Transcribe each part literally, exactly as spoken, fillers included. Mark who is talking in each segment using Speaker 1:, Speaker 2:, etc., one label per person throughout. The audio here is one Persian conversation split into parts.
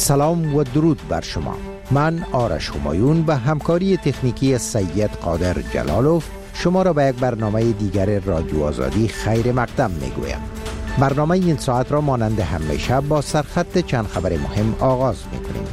Speaker 1: سلام و درود بر شما. من آرش همایون به همکاری تکنیکی سید قادر جلالوف شما را به یک برنامه دیگر رادیو آزادی خیر مقدم میگویم. برنامه این ساعت را مانند همیشه با سرخط چند خبر مهم آغاز میکنیم.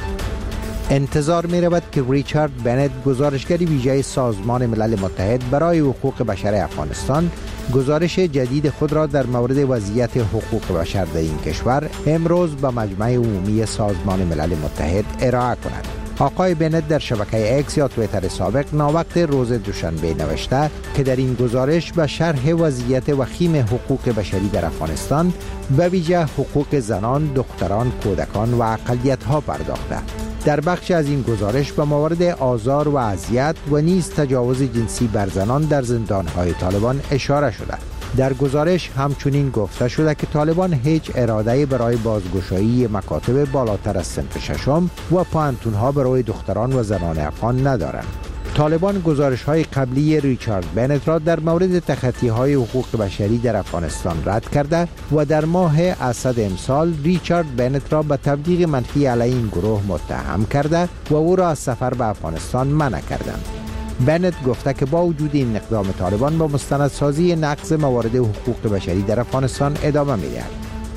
Speaker 1: انتظار می رود که ریچارد بنت، گزارشگر ویژه سازمان ملل متحد برای حقوق بشر افغانستان، گزارش جدید خود را در مورد وضعیت حقوق بشر در این کشور امروز به مجمع عمومی سازمان ملل متحد ارائه کند. آقای بنت در شبکه اکس یا توییتر سابق ناوقت روز دوشنبه نوشته که در این گزارش به شرح وضعیت وخیم حقوق بشری در افغانستان به ویژه حقوق زنان، دختران، کودکان و اقلیت‌ها پرداخته. در بخش از این گزارش به موارد آزار و اذیت و نیز تجاوز جنسی بر زنان در زندان‌های طالبان اشاره شده. در گزارش همچنین گفته شده که طالبان هیچ اراده برای بازگشایی مکاتب بالاتر از صنف ششم و پانتونها برای دختران و زنان افغان ندارند. طالبان گزارش‌های قبلی ریچارد بنت را در مورد تخطی‌های حقوق بشری در افغانستان رد کرده و در ماه اسد امسال ریچارد بنت را به تبلیغ منفی علیه این گروه متهم کرده و او را از سفر به افغانستان منع کردند. بنت گفته که با وجود این اقدام طالبان با مستندسازی نقض موارد حقوق بشری در افغانستان ادامه می‌دهد.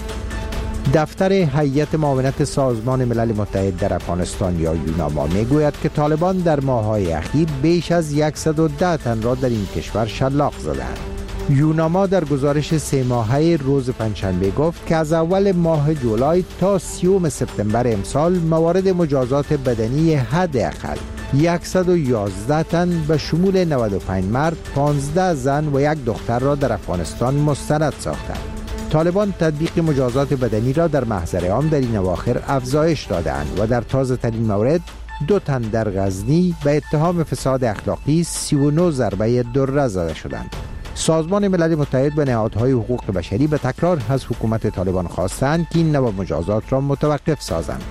Speaker 1: دفتر هیئت معاونت سازمان ملل متحد در افغانستان یا یوناما میگوید که طالبان در ماه‌های اخیر بیش از صد و ده تن را در این کشور شلاق زدند. یوناما در گزارش سه ماهه روز پنجشنبه گفت که از اول ماه جولای تا سیوم سپتامبر امسال موارد مجازات بدنی حداقل صد و یازده تن به شمول نود و پنج مرد، پانزده زن و یک دختر را در افغانستان مستند ساختند. طالبان تطبیق مجازات بدنی را در محضر عام در این اواخر افزایش دادند و در تازه ترین مورد دو تن در غزنی به اتهام فساد اخلاقی سی و نه ضربه دره زده شدند. سازمان ملل متحد و نهادهای حقوق بشری به تکرار از حکومت طالبان خواستند که این نوع مجازات را متوقف سازند.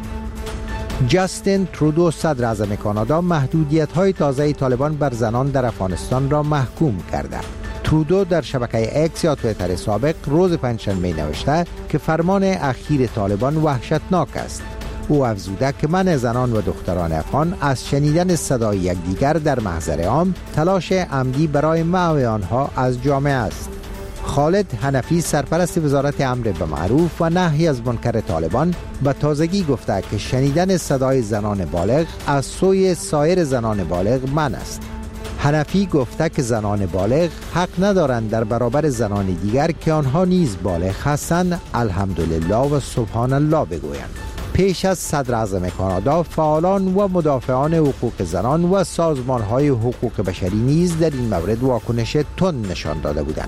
Speaker 1: جاستین ترودو، صدر اعظم کانادا، محدودیت‌های تازه طالبان بر زنان در افغانستان را محکوم کرده. ترودو در شبکه اکس یا توییتر سابق روز پنجشنبه نوشته که فرمان اخیر طالبان وحشتناک است. او افزوده که منع زنان و دختران افغان از شنیدن صدای یکدیگر در محضر عام تلاش عمدی برای محو آنها از جامعه است. خالد حنفی، سرپرست وزارت امر بالمعروف و نهی از منکر طالبان، به تازگی گفته که شنیدن صدای زنان بالغ از سوی سایر زنان بالغ منع است. حنفی گفته که زنان بالغ حق ندارند در برابر زنان دیگر که آنها نیز بالغ هستند الحمدلله و سبحان الله بگویند. پیش از صدر اعظم کانادا، فعالان و مدافعان حقوق زنان و سازمان‌های حقوق بشری نیز در این مورد واکنش تند نشان داده بودند.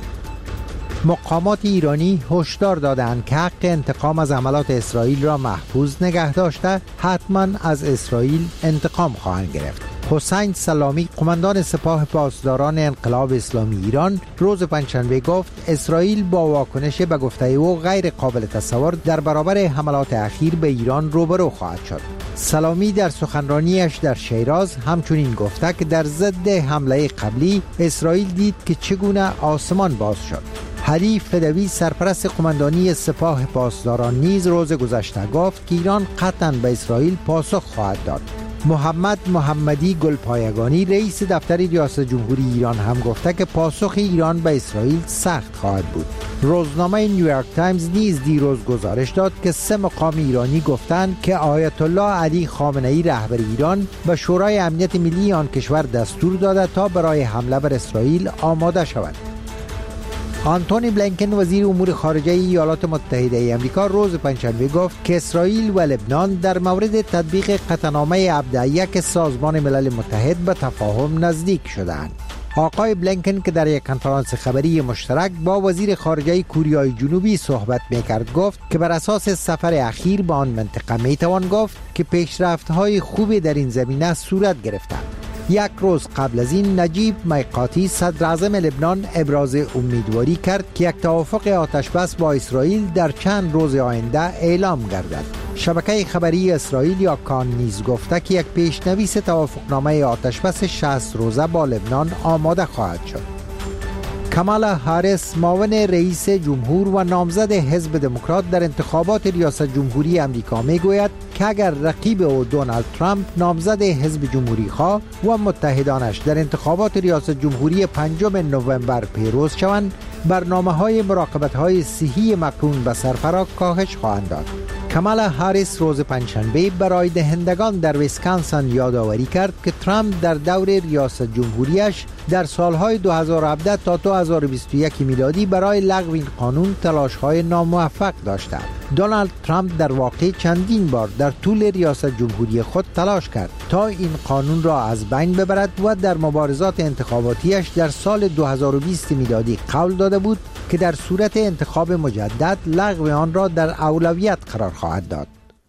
Speaker 1: مقامات ایرانی هشدار دادند که حق انتقام از حملات اسرائیل را محفوظ نگه داشته حتما از اسرائیل انتقام خواهند گرفت. حسین سلامی، قماندان سپاه پاسداران انقلاب اسلامی ایران، روز پنجشنبه گفت اسرائیل با واکنش به گفته او غیر قابل تصور در برابر حملات اخیر به ایران روبرو خواهد شد. سلامی در سخنرانیش در شیراز همچنین گفته که در ضد حمله قبلی اسرائیل دید که چگونه آسمان باز شد. علی فدوی، سرپرست قماندانی سپاه پاسداران، نیز روز گذشته گفت که ایران قطعاً به اسرائیل پاسخ خواهد داد. محمد محمدی گلپایگانی، رئیس دفتر ریاست جمهوری ایران، هم گفته که پاسخ ایران به اسرائیل سخت خواهد بود. روزنامه نیویورک تایمز نیز دیروز گزارش داد که سه مقام ایرانی گفتند که آیت الله علی خامنه ای رهبر ایران به شورای امنیت ملی آن کشور دستور داده تا برای حمله بر اسرائیل آماده شود. آنتونی بلینکن، وزیر امور خارجه ایالات متحده آمریکا، روز پنجشنبه گفت که اسرائیل و لبنان در مورد تطبیق قطعنامه عبدالله سازمان ملل متحد به تفاهم نزدیک شدند. آقای بلینکن که در یک کنفرانس خبری مشترک با وزیر خارجه کوریای جنوبی صحبت می‌کرد گفت که بر اساس سفر اخیر به آن منطقه می‌توان گفت که پیشرفت‌های خوبی در این زمینه صورت گرفته. یک روز قبل از این نجیب میقاتی، صدر اعظم لبنان، ابراز امیدواری کرد که یک توافق آتشبس با اسرائیل در چند روز آینده اعلام گردد. شبکه خبری اسرائیل یا کان نیز گفته که یک پیشنویس توافقنامه آتشبس شصت روزه با لبنان آماده خواهد شد. کامالا هاریس معاون رئیس جمهور و نامزد حزب دموکرات در انتخابات ریاست جمهوری امریکا میگوید که اگر رقیب او دونالد ترامپ نامزد حزب جمهوری خواه و متحدانش در انتخابات ریاست جمهوری پنجم نوامبر پیروز شوند، برنامه‌های مراقبت‌های صحی مقرون به سرفراز کاهش خواهند داد. کامالا هاریس روز پنجشنبه برای دهندگان در ویسکانسن یادآوری کرد که ترامپ در دور ریاست جمهوریش در سالهای دو هزار و هفده تا دو هزار و بیست و یک میلادی برای لغو این قانون تلاش‌های ناموفق داشته. دونالد ترامپ در واقع چندین بار در طول ریاست جمهوری خود تلاش کرد تا این قانون را از بین ببرد و در مبارزات انتخاباتیش در سال دو هزار و بیست میلادی قول داده بود که در صورت انتخاب مجدد لغو آن را در اولویت قرار خواهد داد.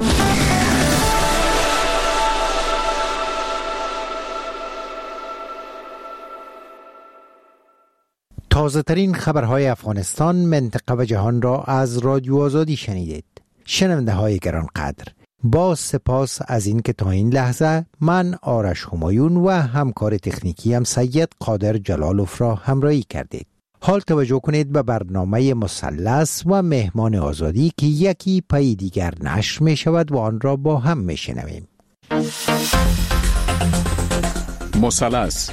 Speaker 1: تازه ترین خبرهای افغانستان، منطقه و جهان را از رادیو آزادی شنیدید. شنونده های گرانقدر، با سپاس از این که تا این لحظه من آرش همایون و همکار تکنیکی هم سید قادر جلالوف را همراهی کردید. حال توجه کنید به برنامه مثلث و مهمان آزادی که یکی پای دیگر نشر می شود و آن را با هم می شنویم.
Speaker 2: مثلث،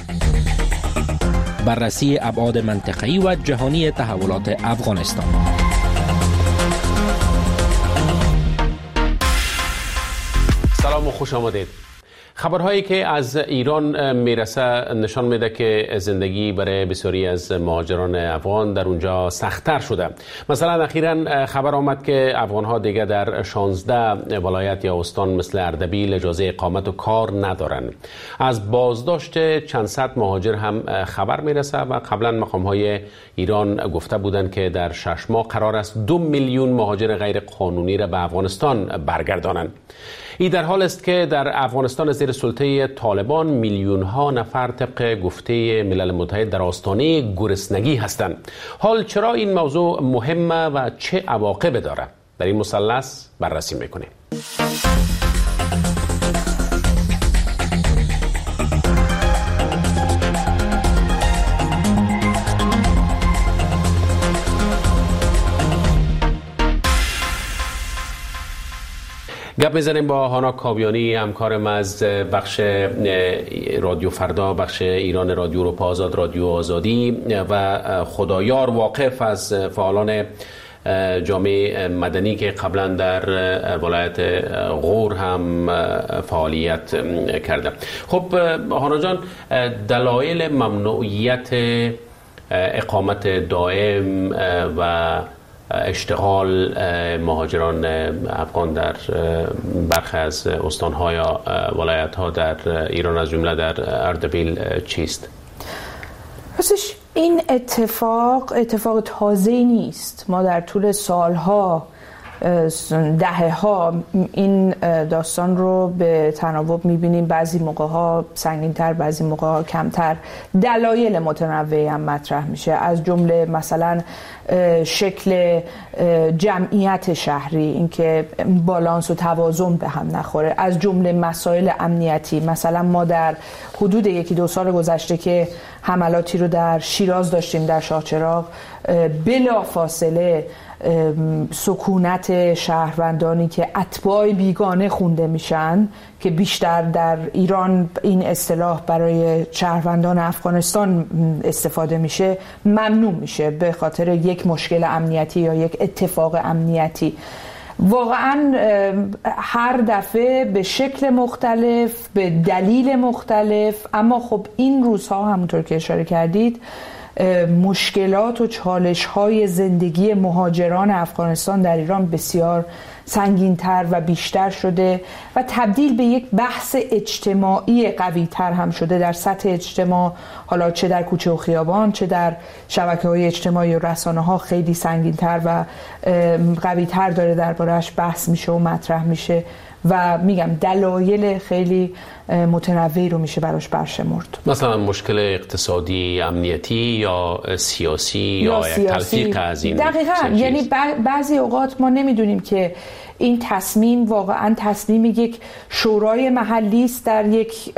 Speaker 2: بررسی ابعاد منطقه‌ای و جهانی تحولات افغانستان.
Speaker 3: سلام و خوش آمدید. خبرهایی که از ایران میرسه نشان میده که زندگی برای بسیاری از مهاجران افغان در اونجا سخت‌تر شده. مثلا اخیراً خبر آمد که افغان‌ها دیگه در شانزده ولایت یا استان مثل اردبیل اجازه اقامت و کار ندارن. از بازداشت چند صد مهاجر هم خبر میرسه و قبلا مقام‌های ایران گفته بودند که در شش ماه قرار است دو میلیون مهاجر غیر قانونی را به افغانستان برگردانند. این در حال است که در افغانستان زیر سلطه طالبان میلیون ها نفر طبق گفته ملل متحد در آستانه گرسنگی هستند. حال چرا این موضوع مهمه و چه عواقبی داره؟ در این مثلث بررسی میکنیم. گپ میزنیم با هانا کاویانی، همکارم از بخش رادیو فردا، بخش ایران رادیو اروپا آزاد، رادیو آزادی و خدایار واقف از فعالان جامعه مدنی که قبلا در ولایت غور هم فعالیت کرده. خب هانا جان، دلایل ممنوعیت اقامت دائم و اشتغال مهاجران افغان در برخی از استان‌ها یا ولایت‌ها در ایران از جمله در اردبیل چیست؟
Speaker 4: راستش این اتفاق اتفاق تازه‌ای نیست. ما در طول سالها دهه ها این داستان رو به تناوب میبینیم، بعضی موقع ها سنگین تر، بعضی موقع ها کمتر. دلایل متنوعی هم مطرح میشه، از جمله مثلا شکل جمعیت شهری، اینکه بالانس و توازن به هم نخوره، از جمله مسائل امنیتی. مثلا ما در حدود یکی دو سال گذشته که حملاتی رو در شیراز داشتیم، در شاهچراغ، بلا فاصله سکونت شهروندانی که اتباع بیگانه خونده میشن، که بیشتر در ایران این اصطلاح برای شهروندان افغانستان استفاده میشه، ممنوع میشه به خاطر یک مشکل امنیتی یا یک اتفاق امنیتی. واقعا هر دفعه به شکل مختلف، به دلیل مختلف، اما خب این روزها همونطور که اشاره کردید مشکلات و چالش‌های زندگی مهاجران افغانستان در ایران بسیار سنگین‌تر و بیشتر شده و تبدیل به یک بحث اجتماعی قوی‌تر هم شده در سطح اجتماع، حالا چه در کوچه و خیابان، چه در شبکه‌های اجتماعی و رسانه‌ها خیلی سنگین‌تر و قوی‌تر داره درباره‌اش بحث میشه و مطرح میشه و میگم دلایل خیلی متنوعی رو میشه براش برشمرد.
Speaker 3: مثلا مشکل اقتصادی، امنیتی یا سیاسی یا, یا سیاسی. تلفیق از این
Speaker 4: دقیقاً، یعنی بعضی اوقات ما نمیدونیم که این تصمیم واقعا تصمیم یک شورای محلی است در یک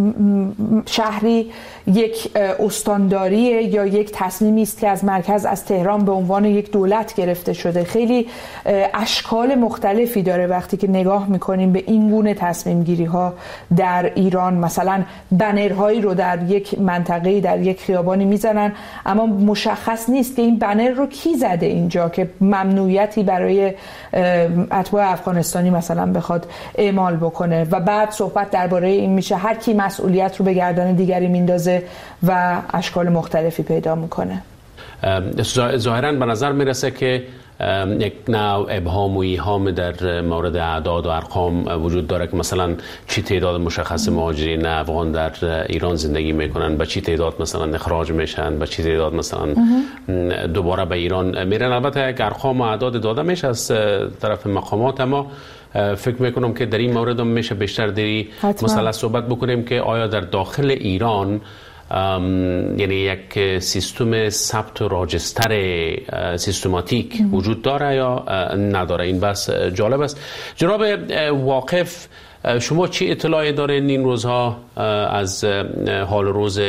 Speaker 4: شهری، یک استانداریه، یا یک تصمیمی است که از مرکز از تهران به عنوان یک دولت گرفته شده. خیلی اشکال مختلفی داره وقتی که نگاه میکنیم به این گونه تصمیم گیری ها در ایران. مثلا بنرهایی رو در یک منطقه در یک خیابانی میزنن اما مشخص نیست که این بنر رو کی زده اینجا که ممنوعیتی برای اتباع افغانستانی مثلا بخواد اعمال بکنه، و بعد صحبت درباره این میشه هر کی مسئولیت رو به گردن دیگری میندازه و اشکال مختلفی پیدا میکنه.
Speaker 3: ظاهراً به نظر میرسه که یک نوع ابهام و ایهام در مورد اعداد و ارقام وجود داره که مثلا چی تعداد مشخص مهاجرین افغان در ایران زندگی میکنن، با چی تعداد مثلا اخراج میشن، با چی تعداد مثلا دوباره به ایران میرن. البته یک ارقام و اعداد داده میشه از طرف مقامات، اما فکر میکنم که در این مورد هم میشه بیشتر دری مثلا صحبت بکنیم که آیا در داخل ایران یعنی یک سیستم ثبت و راجستر سیستماتیک وجود داره یا نداره. این بس جالب است. جناب واقف، شما چی اطلاعی دارین این روزها از حال روز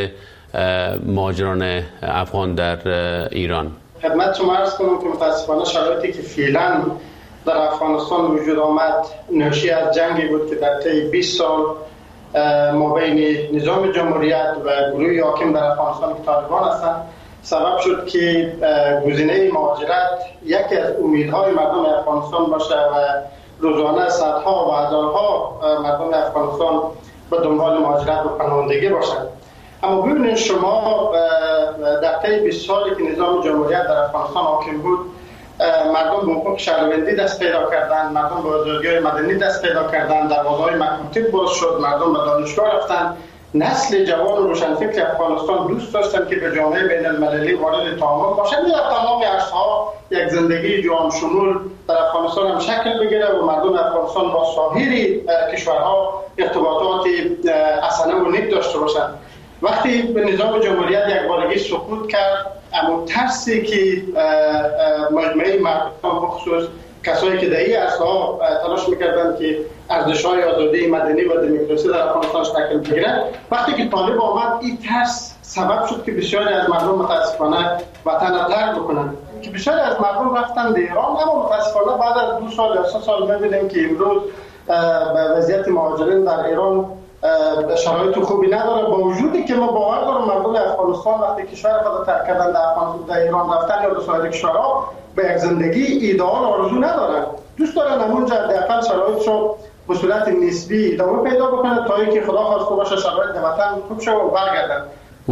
Speaker 3: مهاجران افغان در ایران؟
Speaker 5: خدمت شما عرض کنم که متاسفانه شرایطی که فعلا در افغانستان وجود آمد ناشی از جنگی بود که در طی بیست سال مابین نظام جمهوریت و گروه حاکم در افغانستان که طالبان هستند سبب شد که گزینه مهاجرت یکی از امیدهای مردم افغانستان باشه و روزانه صدها و هزارها مردم افغانستان به دنبال مهاجرت و پناهندگی باشند. اما ببینید شما در طی بیست سالی که نظام جمهوریت در افغانستان حاکم بود، مردم به حقوق شهروندی دست پیدا کردند، مردم به آزادی‌های مدنی دست پیدا کردند، دروازه‌های مکاتب باز شد، مردم به دانشگاه رفتند. نسل جوان و روشنفکر افغانستان دوست داشتند که به جامعه بین المللی وارد تعامل باشند و در تمام عرصه‌ها یک زندگی جهان شمول در افغانستان هم شکل بگیره و مردم افغانستان با سایر کشورها ارتباطات حسنه و نیک داشته باشند. وقتی به نظام جمهوریت یک بارگی سقوط کرد، اما ترسی که مجموعه مردم بخصوص کسایی که در این عرصه‌ها تلاش می‌کردند که ارزش‌های آزادی مدنی و دموکراسی در افغانستان شکل بگیرد، وقتی که طالب آمد این ترس سبب شد که بسیاری از مردم متاسفانه وطن را ترک بکنند، که بسیاری از مردم رفتن به ایران. اما متاسفانه بعد از دو سال یا سه سال می‌بینیم که امروز وضعیت مهاجرین در ایران شرایط خوبی نداره، با وجودی که ما باور دارم مردم افغانستان وقتی کشور خود ترک کردن در افغانستان در ایران رفتن یا به سایر کشورها به یک زندگی ایدئال آرزو ندارن، دوست دارن همونجا حداقل شرایط رو به صورت نسبی ادامه پیدا بکنه تا اینکه خدا خواسته باشه شرایط وطن خوب شه و برگردن.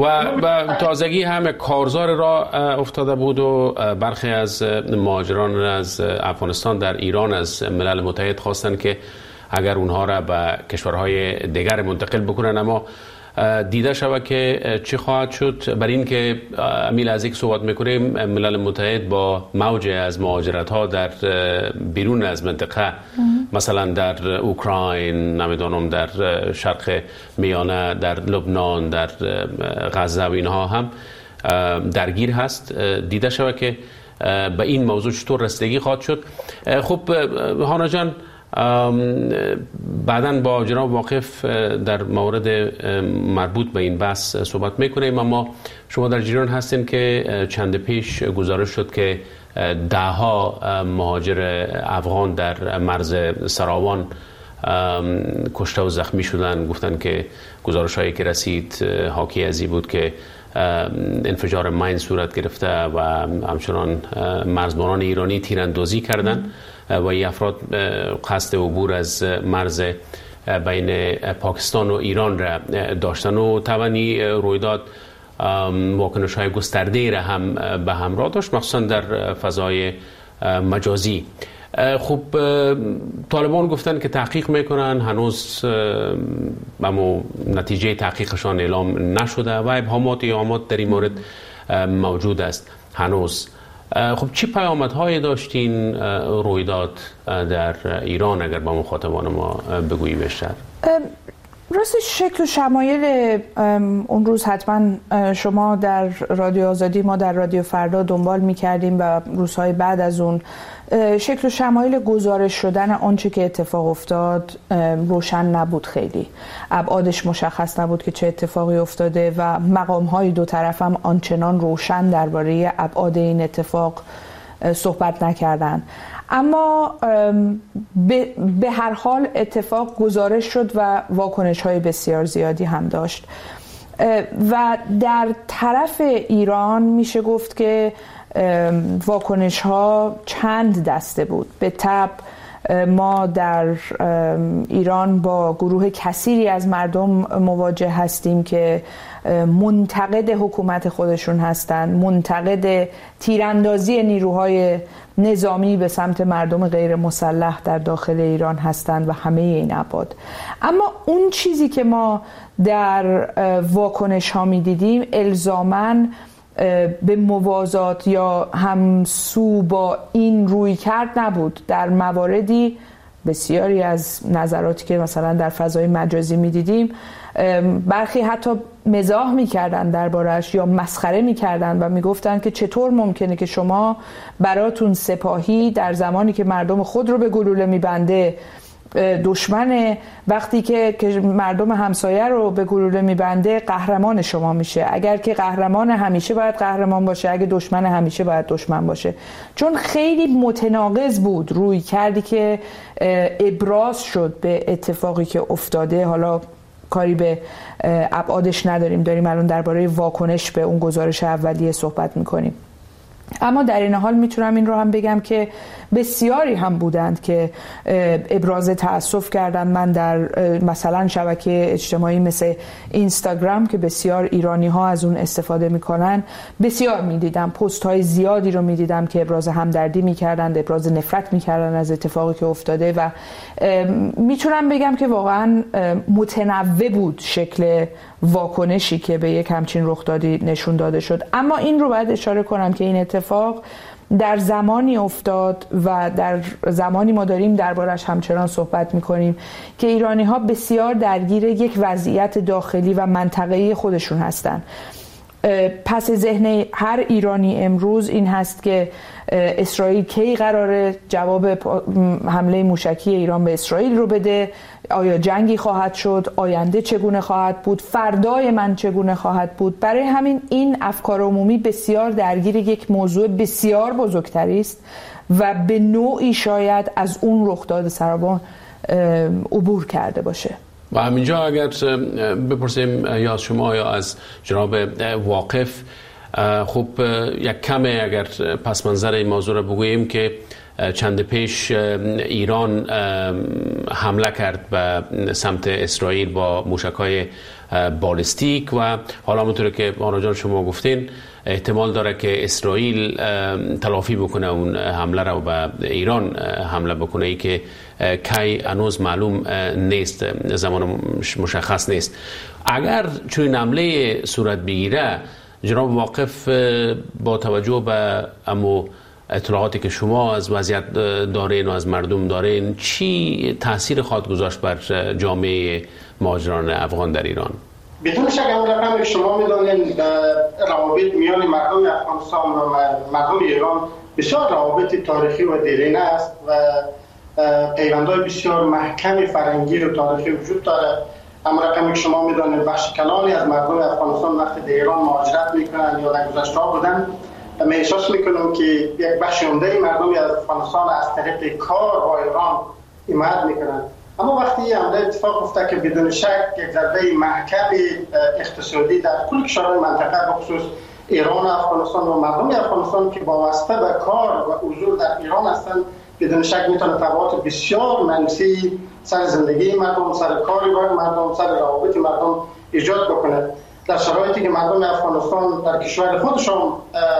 Speaker 3: و تازگی هم کارزار را افتاده بود و برخی از مهاجران از افغانستان در ایران از ملل متحد خواستن که اگر اونها را به کشورهای دیگر منتقل بکنن، اما دیده شود که چی خواهد شد. بر این که امیل از یک صحبت میکنیم، ملل متحد با موج از مهاجرت ها در بیرون از منطقه مثلا در اوکراین، نمیدونم در شرق میانه، در لبنان، در غزه و اینها هم درگیر هست. دیده شود که به این موضوع چطور رسیدگی خواهد شد. خب هانا جان، بعداً با جناب واقف در مورد مربوط به این بحث صحبت میکنیم، اما شما در جریان هستین که چند پیش گزارش شد که ده ها مهاجر افغان در مرز سراوان کشته و زخمی شدن. گفتن که گزارش هایی که رسید حاکی از این بود که انفجار ماین صورت گرفته و همچنان مرزبانان ایرانی تیراندازی کردن و این افراد قصد عبور از مرز بین پاکستان و ایران را داشتن و توانی رویداد واکنش های گسترده را هم به همراه داشت، مخصوصا در فضای مجازی. خب طالبان گفتن که تحقیق میکنن، هنوز اما نتیجه تحقیقشان اعلام نشده و ابهامات ایهامات در این مورد موجود است هنوز. خب چه پیامدهایی داشتین رویداد در ایران اگر با مخاطبان ما بگویی بیشتر؟
Speaker 4: راستش شکل و شمایل اون روز حتما شما در رادیو آزادی، ما در رادیو فردا دنبال می‌کردیم و روزهای بعد از اون شکل و شمایل گزارش شدن آنچه که اتفاق افتاد روشن نبود، خیلی ابعادش مشخص نبود که چه اتفاقی افتاده و مقام‌های دو طرف هم آنچنان روشن درباره ابعاد این اتفاق صحبت نکردند. اما به هر حال اتفاق گزارش شد و واکنش‌های بسیار زیادی هم داشت و در طرف ایران میشه گفت که واکنش ها چند دسته بود. به طب ما در ایران با گروه کثیری از مردم مواجه هستیم که منتقد حکومت خودشون هستند، منتقد تیراندازی نیروهای نظامی به سمت مردم غیر مسلح در داخل ایران هستند و همه این ابعاد. اما اون چیزی که ما در واکنش ها می دیدیم الزاماً به موازات یا همسو با این روی کرد نبود. در مواردی بسیاری از نظراتی که مثلا در فضای مجازی می دیدیم برخی حتی مزاح می کردن دربارش یا مسخره می کردن و می گفتن که چطور ممکنه که شما براتون سپاهی در زمانی که مردم خود رو به گلوله می بنده دشمن، وقتی که مردم همسایه رو به گلوله میبنده قهرمان شما میشه. اگر که قهرمان همیشه باید قهرمان باشه، اگه دشمن همیشه باید دشمن باشه. چون خیلی متناقض بود روی کردی که ابراز شد به اتفاقی که افتاده. حالا کاری به ابعادش نداریم، داریم الان درباره واکنش به اون گزارش اولیه صحبت میکنیم. اما در این حال میتونم این رو هم بگم که بسیاری هم بودند که ابراز تأسف کردند. من در مثلا شبکه اجتماعی مثل اینستاگرام که بسیار ایرانی ها از اون استفاده میکنن بسیار میدیدم، پست های زیادی رو میدیدم که ابراز همدردی میکردند، ابراز نفرت میکردن از اتفاقی که افتاده و میتونم بگم که واقعا متنوع بود شکل واکنشی که به یک همچین رخدادی نشون داده شد. اما این رو باید اشاره کنم که این اتفاق در زمانی افتاد و در زمانی ما داریم دربارش همچنان صحبت میکنیم که ایرانی ها بسیار درگیر یک وضعیت داخلی و منطقه‌ای خودشون هستن. پس ذهن هر ایرانی امروز این هست که اسرائیل کی قراره جواب حمله موشکی ایران به اسرائیل رو بده، آیا جنگی خواهد شد، آینده چگونه خواهد بود، فردای من چگونه خواهد بود. برای همین این افکار عمومی بسیار درگیر یک موضوع بسیار بزرگتری است و به نوعی شاید از اون رخداد سرابان عبور کرده باشه.
Speaker 3: و همینجا اگر بپرسیم یا از شما یا از جناب واقف، خب یک کمه اگر پس منظر این موضوع را بگوییم که چند پیش ایران حمله کرد به سمت اسرائیل با موشک‌های بالستیک و حالا همونطور که آنا جان شما گفتین احتمال داره که اسرائیل تلافی بکنه اون حمله را و به ایران حمله بکنه، ای که کی هنوز معلوم نیست، زمان مشخص نیست. اگر چون حمله صورت بگیره، جناب واقف با توجه به امو اطلاعاتی که شما از وضعیت دارین و از مردم دارین، چی تاثیر خواهد گذاشت بر جامعه مهاجران افغان در ایران؟
Speaker 5: بدون شک اون رقم شما میدونین روابط میان مردم افغانستان و مردم ایران بسیار روابط تاریخی و دیرینه است و پیوندهای بسیار محکم فرهنگی و تاریخی وجود داره. اما رقمی که شما میدونید بخش کلانی از مردم افغانستان وقتی در ایران مهاجرت میکنن یا در گذشته بودن، من احساس میکنم که یک بخش عمده مردم از افغانستان از طریق کار با ایران حمایت میکنن. اما وقتی این حمله اتفاق افتاد که بدون شک یک ضربه محکم اقتصادی در کل کشورهای منطقه بخصوص ایران و افغانستان و مردم افغانستان که وابسته به کار و حضور در ایران هستند، بدون شک میتونه تبعات بسیار منفی سر زندگی مردم، سر کار مردم، سر روابط مردم ایجاد بکنه. در شرایطی که مردم افغانستان در کشور خودشون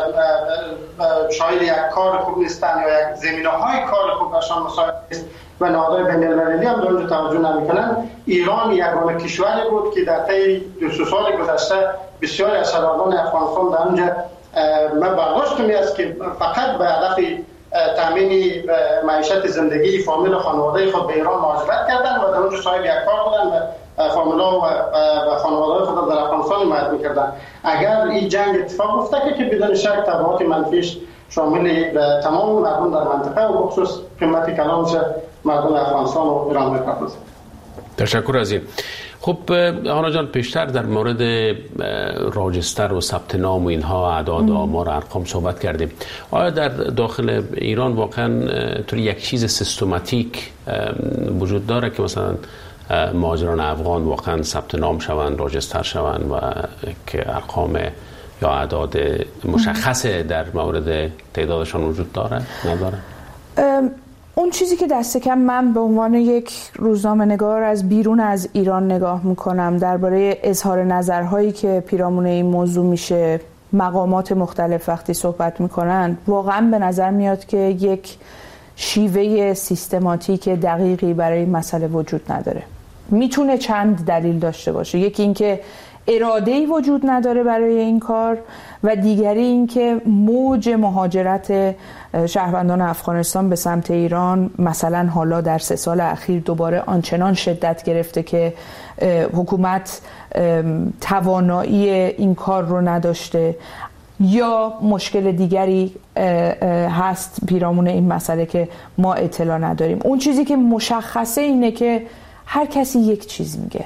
Speaker 5: شاید یک کار خوب نیستن یا یک زمینه‌های کار خوب برشان مساعد نیست و نهادهای بین‌المللی هم به اونجا توجه نمی‌کنن، ایران یگانه کشوری بود که در طی دو سه سال گذشته بسیاری از شهروندان افغانستان در اونجا من برداشت می است که فقط به هدف تامین معیشت زندگی فامیل و خانواده خود به ایران مهاجرت کردند و در اونجا صاحب یک کار بودند و فامیلا و خانواده خود در افغانستان حمایت می‌کردند. اگر این جنگ اتفاق افتاد که بدون شک تبعات منفیش شامل تمام مردم در منطقه و بخصوص قیمت کلانش مردم افغانستان و ایران می‌پردازیم.
Speaker 3: تشکر از این. خب هانا جان، پیشتر در مورد راجستر و ثبت نام و اینها اعداد و آمار ارقام صحبت کردیم. آیا در داخل ایران واقعا طوری یک چیز سیستماتیک وجود داره که مثلا مهاجران افغان واقعا ثبت نام شوند، راجستر شوند و که ارقام یا اعداد مشخصه در مورد تعدادشان وجود داره نداره؟
Speaker 4: اون چیزی که دست کم من به عنوان یک روزنامه نگار از بیرون از ایران نگاه میکنم درباره اظهار نظرهایی که پیرامون این موضوع میشه، مقامات مختلف وقتی صحبت میکنن، واقعا به نظر میاد که یک شیوه سیستماتیک دقیقی برای این مسئله وجود نداره. میتونه چند دلیل داشته باشه. یکی اینکه اراده‌ای وجود نداره برای این کار و دیگری اینکه موج مهاجرت شهروندان افغانستان به سمت ایران مثلا حالا در سه سال اخیر دوباره آنچنان شدت گرفته که حکومت توانایی این کار رو نداشته، یا مشکل دیگری هست پیرامون این مسئله که ما اطلاع نداریم. اون چیزی که مشخصه اینه که هر کسی یک چیز میگه.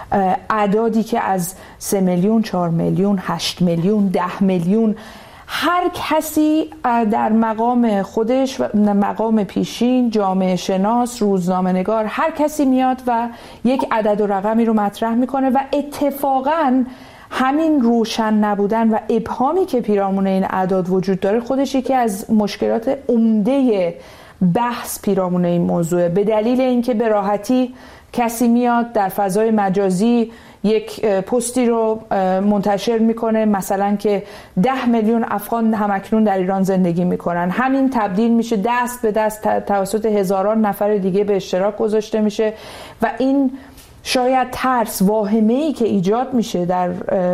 Speaker 4: اعدادی که از سه میلیون، چهار میلیون، هشت میلیون، ده میلیون، هر کسی در مقام خودش و مقام پیشین، جامعه شناس، روزنامه نگار، هر کسی میاد و یک عدد و رقمی رو مطرح میکنه و اتفاقاً همین روشن نبودن و ابهامی که پیرامون این اعداد وجود داره خودش یکی از مشکلات عمده بحث پیرامون این موضوعه. به دلیل اینکه به راحتی کسی میاد در فضای مجازی یک پستی رو منتشر میکنه مثلا که ده میلیون افغان همکنون در ایران زندگی میکنن، همین تبدیل میشه دست به دست توسط هزاران نفر دیگه به اشتراک گذاشته میشه و این شاید ترس، واهمه‌ای که ایجاد میشه در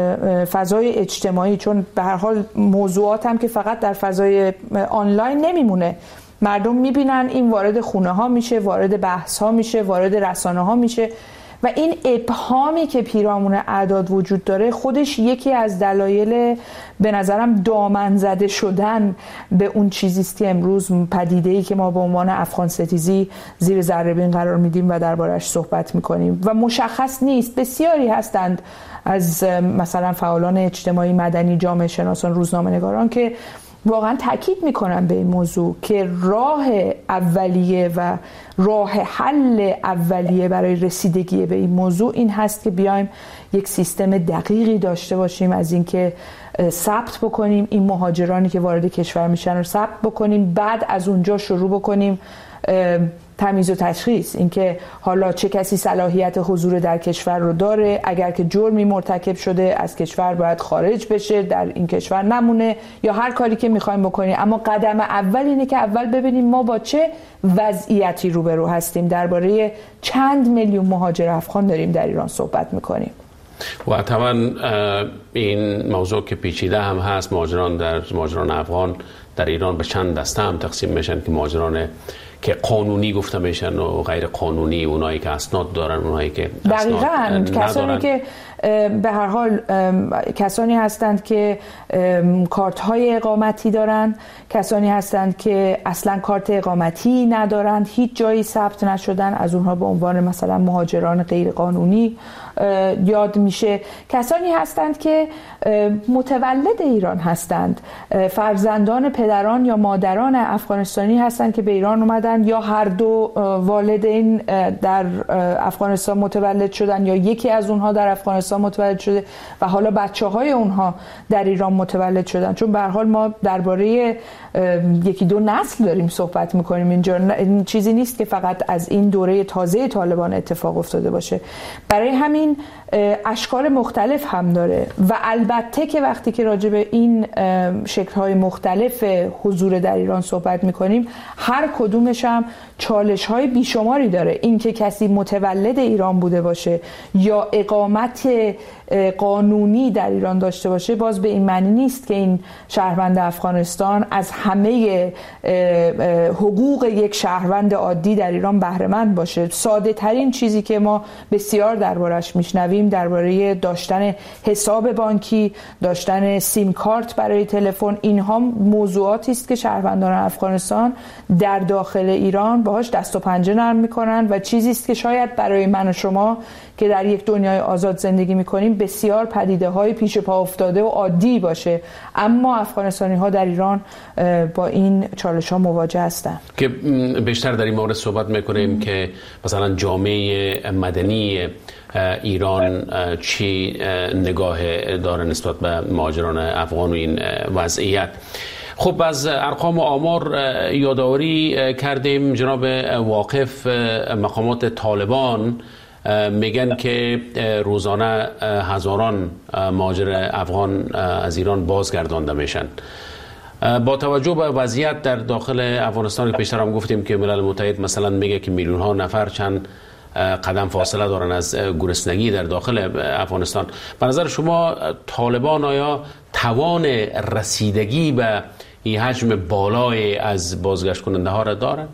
Speaker 4: فضای اجتماعی، چون به هر حال موضوعات هم که فقط در فضای آنلاین نمیمونه، مردم میبینن این وارد خونه ها میشه، وارد بحث ها میشه، وارد رسانه ها میشه و این ابهامی که پیرامون اعداد وجود داره خودش یکی از دلایل به نظرم دامن زده شدن به اون چیزیست که امروز پدیده‌ای که ما به عنوان افغان ستیزی زیر ذره‌بین قرار میدیم و دربارش صحبت میکنیم و مشخص نیست. بسیاری هستند از مثلا فعالان اجتماعی، مدنی، جامعه شناسان، روزنامه نگاران که واقعا تاکید میکنن به این موضوع که راه اولیه و راه حل اولیه برای رسیدگی به این موضوع این هست که بیایم یک سیستم دقیقی داشته باشیم از اینکه ثبت بکنیم این مهاجرانی که وارد کشور میشن رو ثبت بکنیم، بعد از اونجا شروع بکنیم تمیز و تشخیص، اینکه حالا چه کسی صلاحیت حضور در کشور رو داره، اگر که جرمی مرتکب شده از کشور باید خارج بشه، در این کشور نمونه، یا هر کاری که میخوایم بکنیم. اما قدم اول اینه که اول ببینیم ما با چه وضعیتی روبرو هستیم. درباره چند میلیون مهاجر افغان داریم در ایران صحبت میکنیم
Speaker 3: و طبعا این موضوع که پیچیده هم هست. مهاجران در مهاجران افغان در ایران به چند دسته هم تقسیم میشن که مهاجران که قانونی گفته میشن و غیر قانونی، اونایی که اسناد دارن، اونایی که اسناد
Speaker 4: دقیقاً کسانی که به هر حال کسانی هستند که کارت های اقامتی دارن، کسانی هستند که اصلا کارت اقامتی ندارند، هیچ جایی ثبت نشدن، از اونها به عنوان مثلا مهاجران غیر قانونی یاد میشه. کسانی هستند که متولد ایران هستند، فرزندان پدران یا مادران افغانستانی هستند که به ایران اومدن، یا هر دو والدین در افغانستان متولد شدن یا یکی از اونها در افغانستان متولد شده و حالا بچه‌های اونها در ایران متولد شدن. چون به هر حال ما درباره یکی دو نسل داریم صحبت میکنیم اینجا، این چیزی نیست که فقط از این دوره تازه طالبان اتفاق افتاده باشه. برای همین اشکال مختلف هم داره و البته که وقتی که راجع به این شکل‌های مختلف حضور در ایران صحبت میکنیم، هر کدومش هم چالش‌های بیشماری داره. این که کسی متولد ایران بوده باشه یا اقامت قانونی در ایران داشته باشه، باز به این معنی نیست که این شهروند افغانستان از همه حقوق یک شهروند عادی در ایران بهره مند باشه. ساده ترین چیزی که ما بسیار دربارش میشنویم درباره داشتن حساب بانکی، داشتن سیم کارت برای تلفن، اینها موضوعاتی است که شهروندان افغانستان در داخل ایران باهاش دست و پنجه نرم میکنن و چیزی است که شاید برای من و شما که در یک دنیای آزاد زندگی میکنیم بسیار پدیده های پیش پا افتاده و عادی باشه، اما افغانستانی ها در ایران با این چالش ها مواجه هستند. که
Speaker 3: بیشتر در این مورد صحبت میکنیم که مثلا جامعه مدنی ایران چی نگاه داره نسبت به مهاجران افغان و این وضعیت. خب از ارقام و آمار یادآوری کردیم. جناب واقف، مقامات طالبان میگن که روزانه هزاران مهاجر افغان از ایران بازگردانده میشن. با توجه به وضعیت در داخل افغانستان که پیشتر هم گفتیم که ملل متحد مثلا میگه که میلیون ها نفر چند قدم فاصله دارن از گرسنگی در داخل افغانستان، به نظر شما طالبان آیا توان رسیدگی به این حجم بالای از بازگشت کننده ها را دارن؟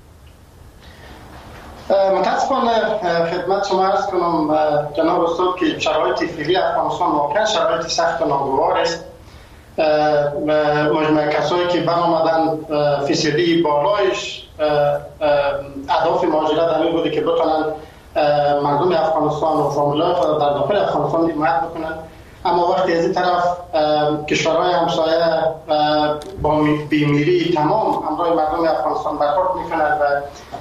Speaker 5: متاسفانه خدمت شما عرض کنم جناب استاد که شرایط فعلی افغانستان واقعا شرایط سخت و ناگوار است. مجموعه کسایی که برآمدن فیصدی بالایش اهداف مهاجرت همین بوده که بتونن مردم افغانستان و فامیلای خود در داخل افغانستان حمایت بکنن، اما وقتی از این طرف کشورهای همسایه با بیمیری تمام همراه مردم افغانستان برخورد میکنند و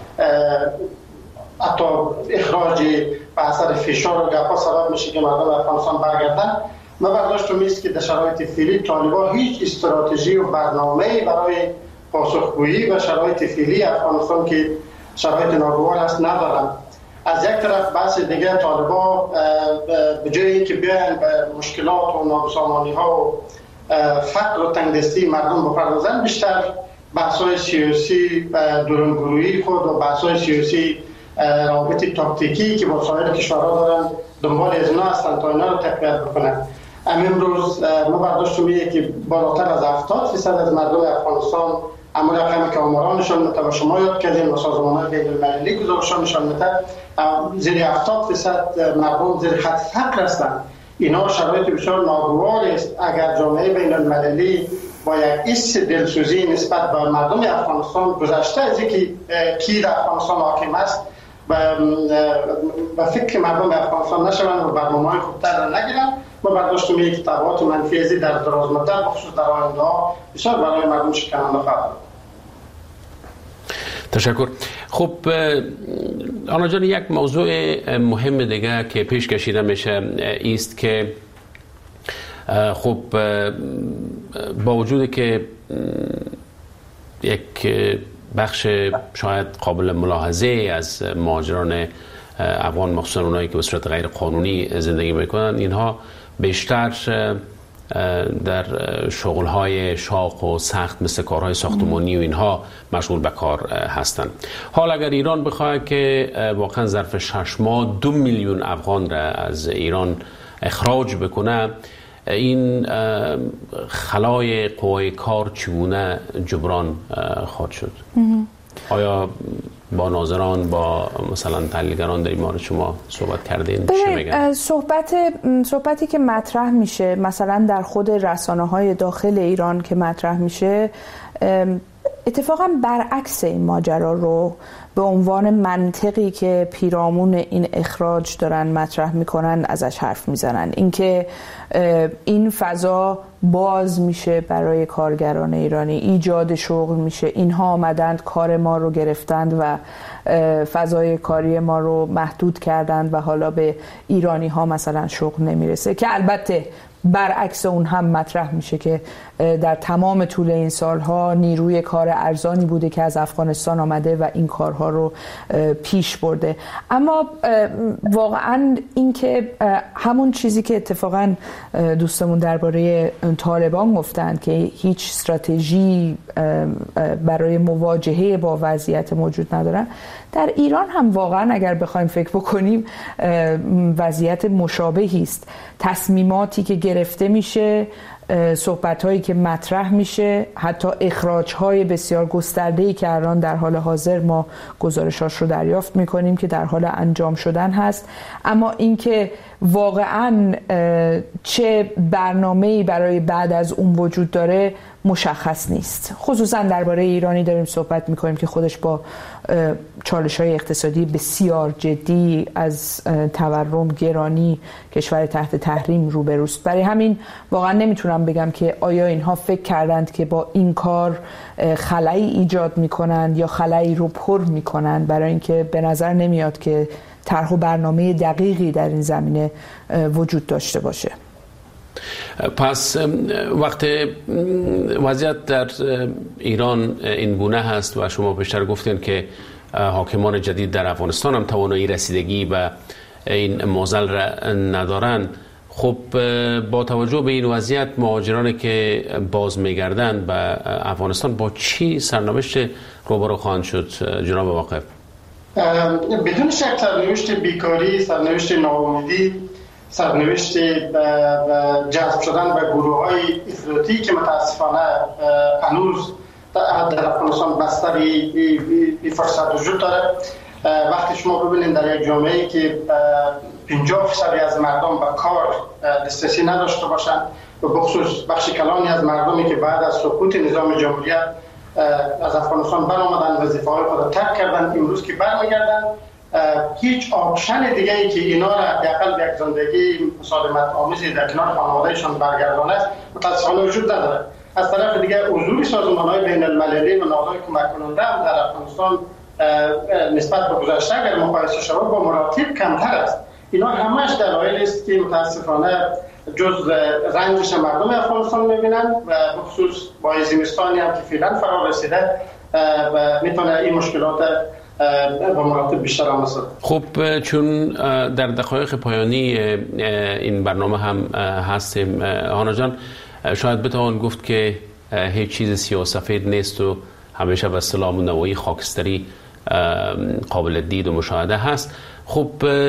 Speaker 5: حتی اخراج به اثر فشار و گپا سبب میشه که مردم افغانستان برگردن، ما برداشتم است که در شرایط فعلی طالبان هیچ استراتژی و برنامه‌ای برای پاسخگویی و شرایط فعلی افغانستان که شرایط ناگوار است ندارند. از یک طرف بحث دیگه طالبان به جای اینکه بیاین به مشکلات و نابسامانی‌ها و فقر و تنگدستی مردم بپردازن، بیشتر بحث‌های سیاسی درونگرویی خود و بحث‌های سیاسی روابط تاکتیکی که با سایر کشورها دارن دنبال از اینا هستن تا اینا رو تقویت بکنن. امروز ما برداشتم اینه که بالاتر از هفتاد درصد از مردم افغانستان، اما رقمی که آماران نشان میده و شما یاد کردین و سازمان‌های بین‌المللی گزارش‌ها نشان میده، زیر هفتاد درصد مردم زیر خط فقر هستند. اینا شرایط بسیار ناگوار است. اگر جامعه بین‌المللی با یک ایست دلسوزی نسبت به مردم افغانستان گذشته از اینکه کی در افغانستان حاکم است و فکر مردم افغانستان نشوند و برنامه‌های خوبتر را نگیرند، ما برداشتیم یک تبعات منفی ازی در دراز مدت بخصوص در آینده ها بسیار برای مردم شکننده خواهد بود.
Speaker 3: تشکر. خب آنا جان، یک موضوع مهم دیگه که پیش کشیده میشه است که خب با وجودی که یک بخش شاید قابل ملاحظه از مهاجران افغان، مخصوصا اونایی که به صورت غیر قانونی زندگی میکنن، اینها بیشتر در شغل‌های شاق و سخت مثل کارهای ساختمانی و اینها مشغول به کار هستند. حال اگر ایران بخواد که واقعا ظرف شش ماه دو میلیون افغان را از ایران اخراج بکنه، این خلای قوای کار چگونه جبران خواهد شد؟ آیا با ناظران، با مثلا تحلیلگران در این مورد شما صحبت کردین؟ چی میگن؟
Speaker 4: صحبت صحبتی که مطرح میشه مثلا در خود رسانه‌های داخل ایران که مطرح میشه، اتفاقا برعکس این ماجرا رو به عنوان منطقی که پیرامون این اخراج دارن مطرح میکنن ازش حرف میزنن. اینکه این فضا باز میشه برای کارگران ایرانی، ایجاد شغل میشه، اینها آمدند کار ما رو گرفتند و فضای کاری ما رو محدود کردند و حالا به ایرانی ها مثلا شغل نمیرسه، که البته برعکس اون هم مطرح میشه که در تمام طول این سالها نیروی کار ارزانی بوده که از افغانستان آمده و این کارها رو پیش برده. اما واقعا این که همون چیزی که اتفاقا دوستمون درباره طالبان گفتن که هیچ استراتژی برای مواجهه با وضعیت موجود ندارن، در ایران هم واقعا اگر بخوایم فکر بکنیم وضعیت مشابهی است. تصمیماتی که گرفته میشه، صحبت‌هایی که مطرح میشه، حتی اخراج‌های بسیار گسترده‌ای که الان در حال حاضر ما گزارشاش رو دریافت می‌کنیم که در حال انجام شدن هست، اما اینکه واقعاً چه برنامه‌ای برای بعد از اون وجود داره مشخص نیست. خصوصاً درباره ایرانی داریم صحبت می‌کنیم که خودش با چالش‌های اقتصادی بسیار جدی از تورم، گرانی، کشور تحت تحریم روبروست. برای همین واقعاً نمیتونم بگم که آیا اینها فکر کردند که با این کار خلایی ایجاد می‌کنند یا خلایی رو پر می‌کنند، برای اینکه به نظر نمیاد که طرح و برنامه دقیقی در این زمینه وجود داشته باشه.
Speaker 3: پس وقت وضعیت در ایران این گونه هست و شما بیشتر گفتین که حاکمان جدید در افغانستان هم توانایی رسیدگی به این معضل را ندارن، خب با توجه به این وضعیت مهاجرانی که باز میگردن به افغانستان با چی سرنوشت روبرو خواهند شد جناب واقف؟
Speaker 5: بدون شک سرنوشت بیکاری، سرنوشت ناامیدی، سرنوشت جذب شدن به گروه های افراطی که متاسفانه هنوز در افغانستان بستر این فرصت وجود داره. وقتی شما ببینید در یک جامعه که پنجاه درصد از مردم به کار دسترسی نداشته باشند و بخصوص بخش کلانی از مردمی که بعد از سقوط نظام جمهوریت از افغانستان برآمدن، وظیفه‌های خود ترک کردن، امروز که برمیگردن هیچ آپشن دیگه ای که اینا را حداقل به یک زندگی مسالمت آمیزی در کنار خانوادهشان برگردانه متاسفانه وجود نداره. از طرف دیگه حضور سازمان‌های بین المللی و نهادهای کمک کننده هم در افغانستان نسبت به گذشته اگر مقایسه شود با مراتب کمتر است. اینا همش دلایلی است که متاسفانه جز رنجش مردم افغانستان می‌بینن و بخصوص با زمستانی هم که فعلا فرا رسیده و میتونه این مشکلات با مراتب بیشتر هم است.
Speaker 3: خب چون در دقایق پایانی این برنامه هم هستیم هانا جان، شاید بتوان گفت که هیچ چیز سیاه سفید نیست و همیشه به اصطلاح نوعی خاکستری قابل دید و مشاهده هست. خب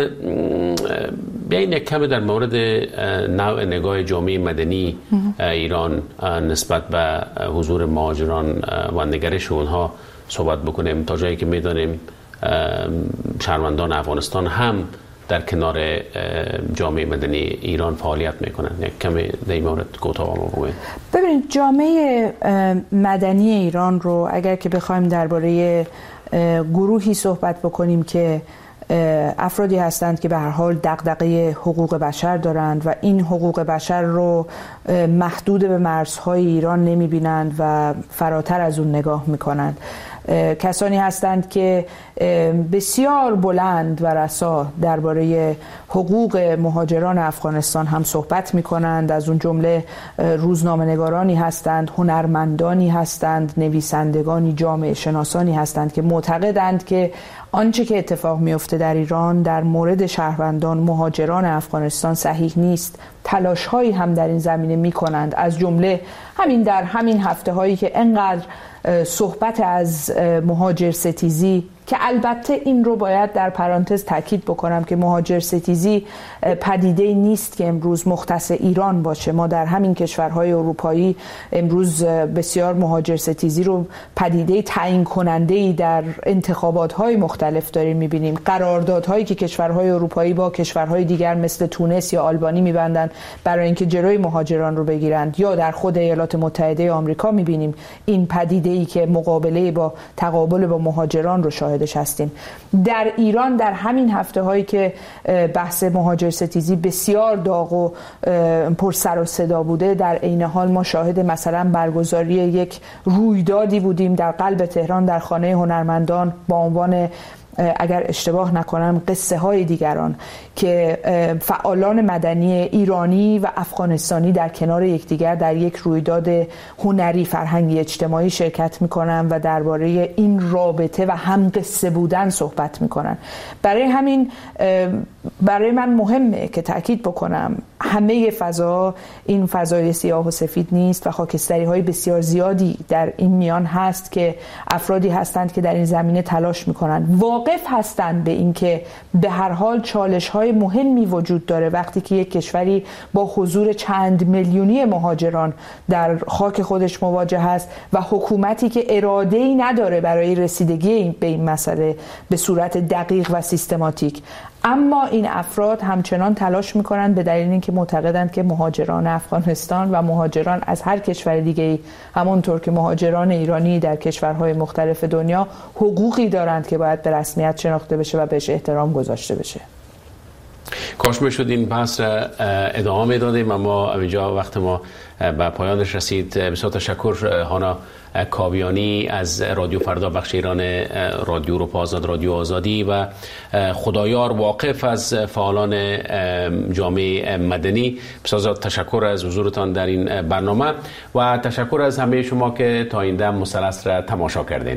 Speaker 3: بیاین یک کمی در مورد نوع نگاه جامعه مدنی ایران نسبت به حضور مهاجران و نگرش اونها صحبت بکنیم، تا جایی که میدانیم شهروندان افغانستان هم در کنار جامعه مدنی ایران فعالیت میکنن. یک کمی در این مورد کوتاه بگویید.
Speaker 4: ببینید، جامعه مدنی ایران رو اگر که بخوایم درباره گروهی صحبت بکنیم که افرادی هستند که به هر حال دغدغه حقوق بشر دارند و این حقوق بشر رو محدود به مرزهای ایران نمیبینند و فراتر از اون نگاه میکنند، کسانی هستند که بسیار بلند و رسا درباره حقوق مهاجران افغانستان هم صحبت می کنند. از اون جمله روزنامه‌نگارانی هستند، هنرمندانی هستند، نویسندگانی، جامعه شناسانی هستند که معتقدند که آنچه که اتفاق میفته در ایران در مورد شهروندان مهاجران افغانستان صحیح نیست. تلاش هایی هم در این زمینه می کنند، از جمله همین در همین هفته هایی که انقدر صحبت از مهاجر ستیزی، که البته این رو باید در پرانتز تاکید بکنم که مهاجر ستیزی پدیده نیست که امروز مختص ایران باشه. ما در همین کشورهای اروپایی امروز بسیار مهاجر ستیزی رو پدیده تعیین کننده‌ای در انتخابات‌های مختلف داریم می‌بینیم. قراردادهایی که کشورهای اروپایی با کشورهای دیگر مثل تونس یا آلبانی می‌بندند برای اینکه جلوی مهاجران رو بگیرند، یا در خود ایالات متحده آمریکا می‌بینیم این پدیده‌ای که مقابله با تقابل با مهاجران رو شاهدش هستیم. در ایران در همین هفته هایی که بحث مهاجر ستیزی بسیار داغ و پر سر و صدا بوده، در عین حال ما شاهد مثلا برگزاری یک رویدادی بودیم در قلب تهران در خانه هنرمندان با عنوان اگر اشتباه نکنم قصه های دیگران که فعالان مدنی ایرانی و افغانستانی در کنار یکدیگر در یک رویداد هنری فرهنگی اجتماعی شرکت میکنن و درباره این رابطه و هم قصه بودن صحبت میکنن. برای همین برای من مهمه که تأکید بکنم همه فضا این فضای سیاه و سفید نیست و خاکستری های بسیار زیادی در این میان هست که افرادی هستند که در این زمینه تلاش میکنن، واقف هستند به این که به هر حال چالش های مهمی وجود داره وقتی که یک کشوری با حضور چند میلیونی مهاجران در خاک خودش مواجه هست و حکومتی که اراده‌ای نداره برای رسیدگی به این مسئله به صورت دقیق و سیستماتیک. اما این افراد همچنان تلاش میکنند به دلیل اینکه معتقدند که مهاجران افغانستان و مهاجران از هر کشور دیگه‌ای همونطور که مهاجران ایرانی در کشورهای مختلف دنیا حقوقی دارند که باید به رسمیت شناخته بشه و بهش احترام گذاشته بشه.
Speaker 3: کاش میشد این بحث را ادامه دادیم، اما اینجا وقت ما به پایانش رسید. بسیار تشکر هانا کاویانی از رادیو فردا بخش ایران رادیو اروپا آزاد رادیو آزادی و خدایار واقف از فعالان جامعه مدنی. بسیار تشکر از حضورتان در این برنامه و تشکر از همه شما که تا این دم مثلث را تماشا کردین.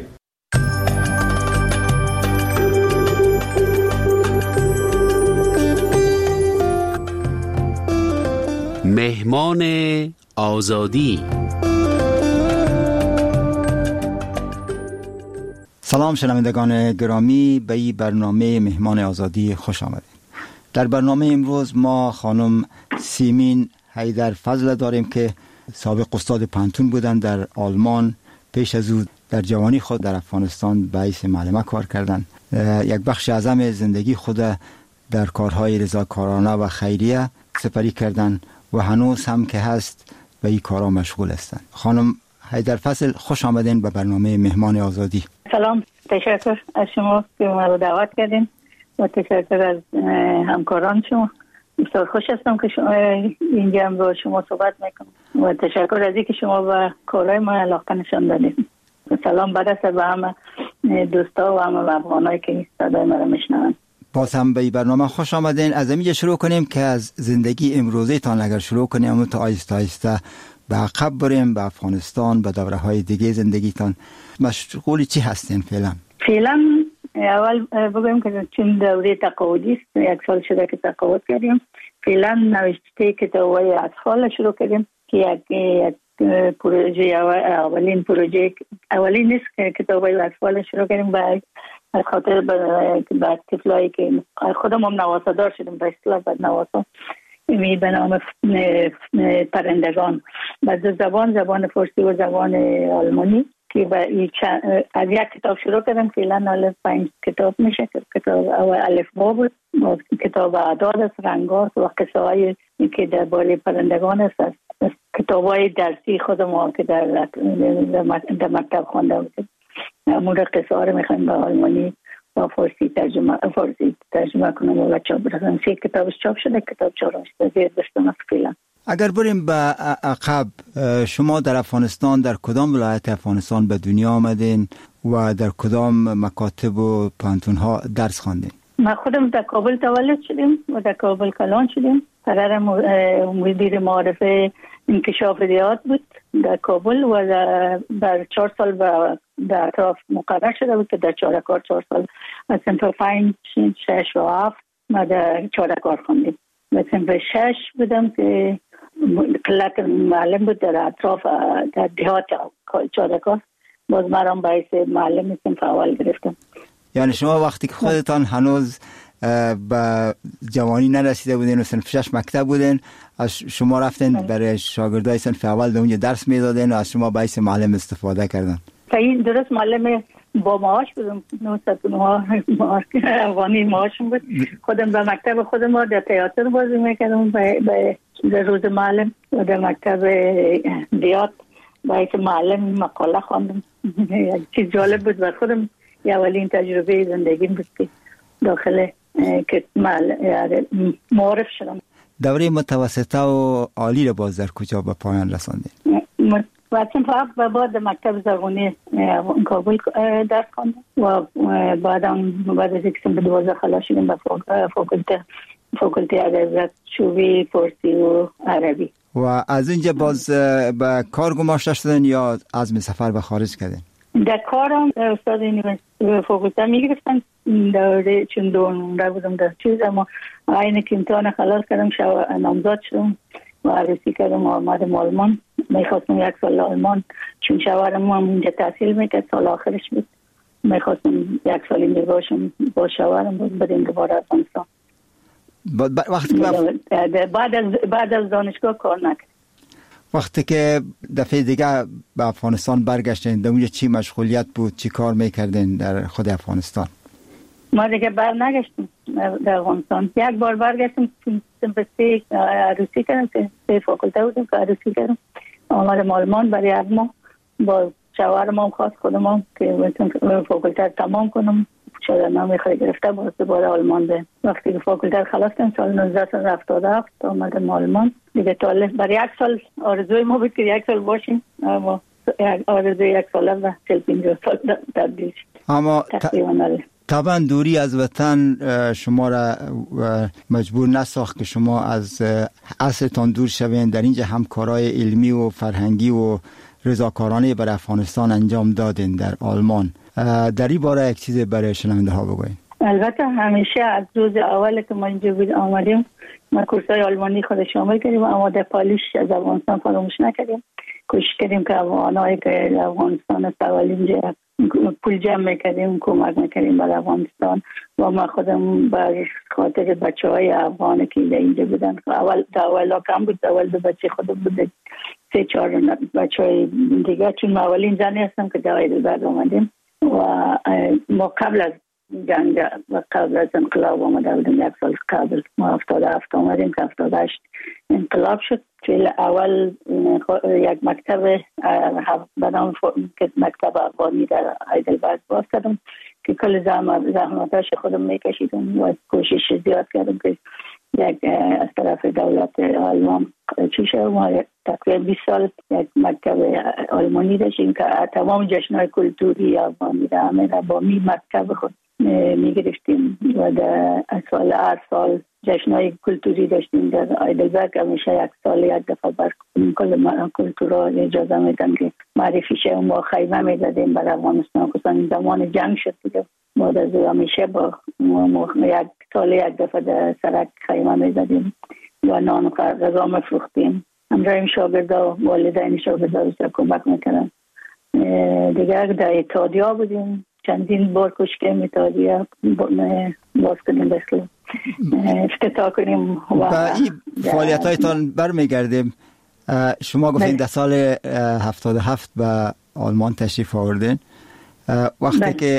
Speaker 3: مهمان آزادی.
Speaker 6: سلام شنوندگان گرامی، به این برنامه مهمان آزادی خوش آمدید. در برنامه امروز ما خانم سیمین حیدرفضل داریم که سابق استاد پانتون بودند در آلمان. پیش از او در جوانی خود در افغانستان به حیث معلمه کار کردند. یک بخش اعظم زندگی خود در کارهای رضاکارانه و خیریه سپری کردند و هنوز هم که هست به این کارها مشغول هستند. خانم حیدرفضل خوش آمدین به برنامه مهمان آزادی.
Speaker 7: سلام، تشکر از شما که ما رو دعوت کردین و تشکر از همکاران شما. بسیار خوش هستم که شما اینجا با شما صحبت میکنم و تشکر از اینکه شما به کارهای ما علاقه نشان دادید. سلام برسه به همه دوستا و همه افغانایی که صدای ما رو میشنون.
Speaker 6: باز هم به این برنامه خوش آمدین. از اینجا شروع کنیم که از زندگی امروزی تان اگر شروع کنیم اما تا آیسته آیسته به عقب بریم به افغانستان، به دوره های دیگه زندگیتان. مشغول چی هستین فعلا؟
Speaker 7: فعلا اول بگویم که چون دوره تقاعدی است، یک سال شده که تقاعد کردیم. فعلا نوشته کتاب‌های اطفال شروع کردیم که یک یک پروژه اولین پروژه اولین نیست که کتاب‌های اطفال شروع کردیم به از خاطر بعد طفلایی که خودم هم نواسادار شدیم به اصطلاح بعد نواسا می به نام پرندگان با دو زبان، زبان فارسی و زبان آلمانی که با از یک کتاب شروع کردم. فعلا الان پنج کتاب میشه. کتاب اول الفبا بود، کتاب اعداد است، رنگات و قصه های که درباره پرندگان است. کتاب‌های درسی خودم که در در مکتب خوانده بودم مورد قصه ها رو میخوایم به آلمانی و فارسی ترجمه فارسی ترجمه کنم و چاپ برسن. سه کتابش چاپ شده، کتاب چهارمش زیر دستم است فعلا.
Speaker 6: اگر بریم به عقب، شما در افغانستان در کدام ولایت افغانستان به دنیا آمدین و در کدام مکاتب و پانتون ها درس خواندین؟
Speaker 7: ما خودم در کابل تولد شدیم و در کابل کلان شدیم. پدرم مدیر معارف انکشاف ریاض بود در کابل و در چهار سال در اطراف مقرر شده بود که در چهارکار چهار سال از صنف پنج، شش و هفت ما در چهارکار خوندیم. و صنف شش بودم که قلت معلم بود در اطراف در دهات چهارکار، باز مرام باعث معلم صنف اول گرفتم.
Speaker 6: یعنی شما وقتی که خودتان هنوز به جوانی نرسیده بودین و صنف شش مکتب بودین، از شما رفتین برای شاگردای صنف اول در اونجا درس میدادین و از شما باعث معلم استفاده کردن؟
Speaker 7: صحیح، درست. معلم با معاش بودم، نهصد و نه افغانی معاشم بود. خودم به مکتب خودم ما در تئاتر بازی میکردم به روز معلم و در مکتب دیات باعث معلم مقاله خواندم. چیز جالب بود بر خودم، اولین تجربه زندگیم بود که داخل که معارف شدم.
Speaker 6: دوره متوسطه و عالی رو باز در کجا به پایان رساندین؟
Speaker 7: رفتم فقط و بعد مکتب زبانی کابل درس خواندم و بعدم بعد از اینکه به دوازده خلاص شدیم به فاکولته فاکولته ادبیات شعبه فارسی و عربی.
Speaker 6: و از اینجا باز به کار گماشته شدن یا عزم سفر به خارج کردن؟
Speaker 7: در کارم در استاد یونیورسیته فاکولته میگرفتن دوره چون دونده بودم در چیز، اما اینه که امتحان خلاص کردم شو نامزد شدم و عروسی کردم و آمدم آلمان. میخواستم یک سال آلمان چون شوهرم هم اینجا تحصیل میکرد، سال آخرش بود. میخواستم یک سال اینجا باشم با شوهرم بود بدیم دوباره افغانستان.
Speaker 6: وقتی
Speaker 7: بعد از بعد از دانشگاه کار نکرد.
Speaker 6: وقتی که دفعه دیگه به افغانستان برگشتین در اونجا چی مشغولیت بود، چی کار میکردین در خود افغانستان؟
Speaker 7: ما دیگه بر نگشتیم در افغانستان. یک بار برگشتیم به سه عروسی کردم، سه فاکولته بودیم که عروسی کردم. آمدم آلمان برای یک ماه با شوهرم هم خواست خودم هم که فاکولته تمام کنم. شده نامی خواهی گرفته باز دوباره آلمان ده. وقتی که فاکولته خلاص کردم سال نوزده هفتاد و هفت آمدم آلمان دیگه. طالب برای یک سال آرزوی ما بود که یک سال باشیم، اما آرزوی یک سال و چل پنجاه سال تبدیل شد.
Speaker 6: اما طبعا دوری از وطن شما را مجبور نساخت که شما از اصلتان دور شوین. در اینجا همکارای علمی و فرهنگی و رضاکارانه برای افغانستان انجام دادین در آلمان. در این باره یک چیز برای شنونده ها بگوین.
Speaker 7: البته همیشه از روز اول که ما اینجا بود آمدیم ما کورسای آلمانی خود شامل کردیم، اما در پالیش از افغانستان فراموش نکردیم. کوشش کردیم که افغانایی که افغانستان است اول اینجا پول جمع میکردیم، کمک میکردیم برای افغانستان. و ما خودم بر خاطر بچه های افغانی که اینجا بودن، اول اول کم بود، اول دو بچه خودم بود، سه چهار بچه های دیگه، چون ما اولین زنی هستم که دوای بعد آمدیم و ما قبل از جنگ و قبل از انقلاب آمده بودیم. یک سال قبل ما هفتاد و هفت آمدیم که هفتاد و هشت انقلاب شد. چون اول یک مکتب بدان که مکتب افغانی در هایدلبرگ باز کردم که کل زحمتاش خودم میکشیدم و کوشش زیاد کردم که یک از طرف دولت آلمان چی شد. ما تقریبا بیست سال یک مکتب آلمانی داشتیم که تمام جشنهای کلتوری افغانی را همه را با می مکتب خود میگرفتیم و در سال هر سال جشنهای کلتوری داشتیم در هایدلبرگ. همیشه یک سال یک دفعه بر کل کلتورها اجازه میدن که معرفی شه. ما خیمه میزدیم برای افغانستان، خصوصا زمان جنگ شد دیگه. بعد از همیشه با یک سال یک دفعه در سرک خیمه میزدیم و نان و غذا میفروختیم. همراهیم شاگردا و والدین شاگردا بیشتر کمک میکردن. دیگه در اتحادیه بودیم، چندین بار کوشش کردیم اتحادیه باز کنیم بسلو افتتاح کنیم. و
Speaker 6: با این فعالیت هایتان برمیگردیم. شما گفتین در سال هفتاد و هفت به آلمان تشریف آوردین. وقتی بله. که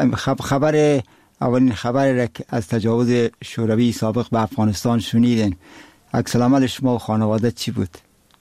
Speaker 6: خبر اولین خبر را از تجاوز شوروی سابق به افغانستان شنیدین، عکس العمل شما و خانواده چی بود؟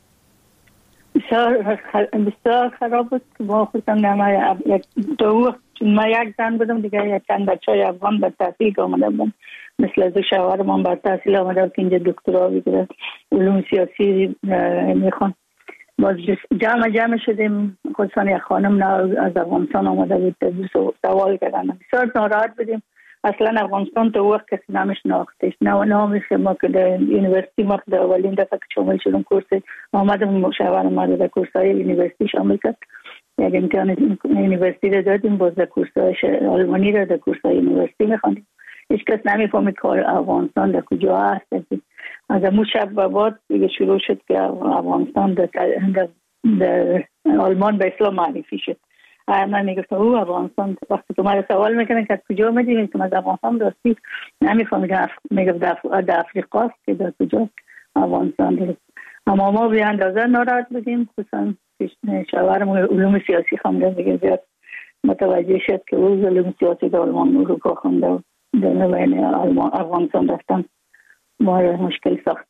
Speaker 7: بسیار بسیار خراب بود. ما خودم نما یک دو چون ما یک زن بودم دیگه، یک چند بچهای افغان بر تحصیل آمده بودن، مثل از شوهرم هم بر تحصیل آمده بود که اینجا دکترا بگیره، علوم سیاسی میخوان. باز جمع جمع شدیم، خصوصا یک خانم از افغانستان آمده بود، سوال کردن. بسیار ناراحت بودیم. اصلا افغانستان تو وقت کسی نامش ناختش، نه نامش ما که در یونیورسیتی ما در اولین دفعه که شامل شدم کورس آمدم، شوهرم ما در کورسای یونیورسیتی شامل کرد. یک امتحان یونیورسیتی رو دادیم، باز در کورسای آلمانی رو در کورسای یونیورسیتی میخواندیم. هیچ کس نمیفهمید که افغانستان در کجا هست. از امو شب و بعد دیگه شروع شد که افغانستان در, در, در آلمان به اسلام معرفی شد. من میگفتم او افغانستان، وقتی که من سوال میکنن که کجا میدیم که از افغانستان راستی نمیفهمید، میگفت در افریقا است که در کجا افغانستان دارست. اما ما به اندازه ناراحت بودیم، خصوصا شوهرم علوم سیاسی خونده دیگه زیاد متوجه شد که او علوم سیاسی در آلمان اروپا خونده و در بین افغانستان رفتن ما مشکل ساخت.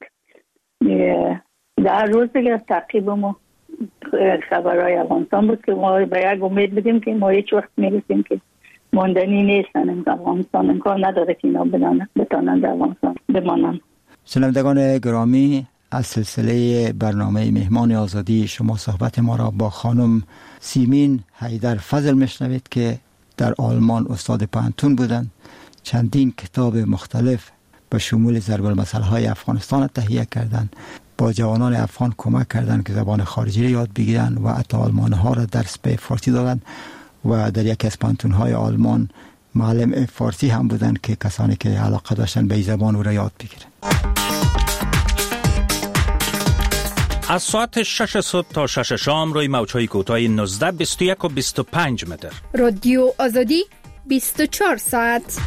Speaker 7: در روز دیگه تعقیب ما خبرهای افغانستان بود که ما به یک امید بدیم که ما هیچ وقت میرسیم که ماندنی نیستن. افغانستان امکان نداره که اینا بتانن در افغانستان بمانن.
Speaker 6: شنوندگان گرامی، از سلسله برنامه مهمان آزادی شما صحبت ما را با خانم سیمین حیدر فضل میشنوید که در آلمان استاد پانتون بودند. چندین کتاب مختلف به شمول ضرب المثل های افغانستان تهیه کردند. با جوانان افغان کمک کردند که زبان خارجی را یاد بگیرند و حتی آلمان ها را درس به فارسی دادند و در یکی از پانتون های آلمان معلم فارسی هم بودند که کسانی که علاقه داشتن به زبان او را یاد بگیرند.
Speaker 8: از ساعت شش صبح تا شش شام روی موج‌های کوتاه نوزده، بیست و یک و بیست و پنج متر.
Speaker 9: رادیو آزادی بیست و چهار ساعت.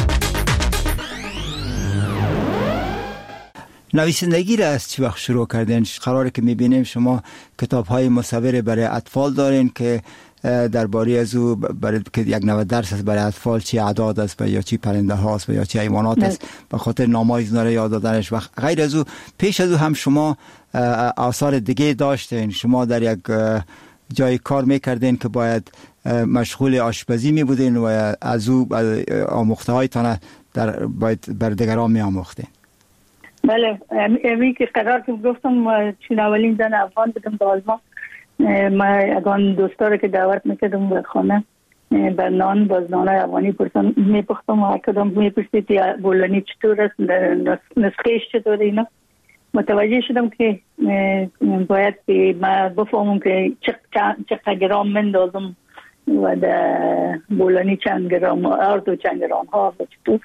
Speaker 6: نویسندگی را از چه وقت شروع کردین؟ قراره که میبینیم شما کتاب‌های مصور برای اطفال دارین که درباره از او برای که یک نوع درس است برای اطفال، چی اعداد است یا چی پرنده هاست یا چی حیوانات است، به خاطر نام‌های اینا یاد دادنش. و غیر از او پیش از او هم شما آثار دیگه داشتین. شما در یک جای کار میکردین که باید مشغول آشپزی می بودین و از او آموخته هایتان در باید بر دیگران می آموختین.
Speaker 7: بله، امی که قرار که گفتم چون اولین زن افغان بودم در آلمان، ما اگان دوستا رو که دعوت میکردم به خانه بر نان باز نانای افغانی پرسن میپختم و کدام میپرسید یا بولانی چطور است، نسخهش چطور اینا. متوجه شدم که باید که ما بفهمم که چقدر گرام مندازم و در بولانی چند گرام آرد و چند گرام ها و چطور.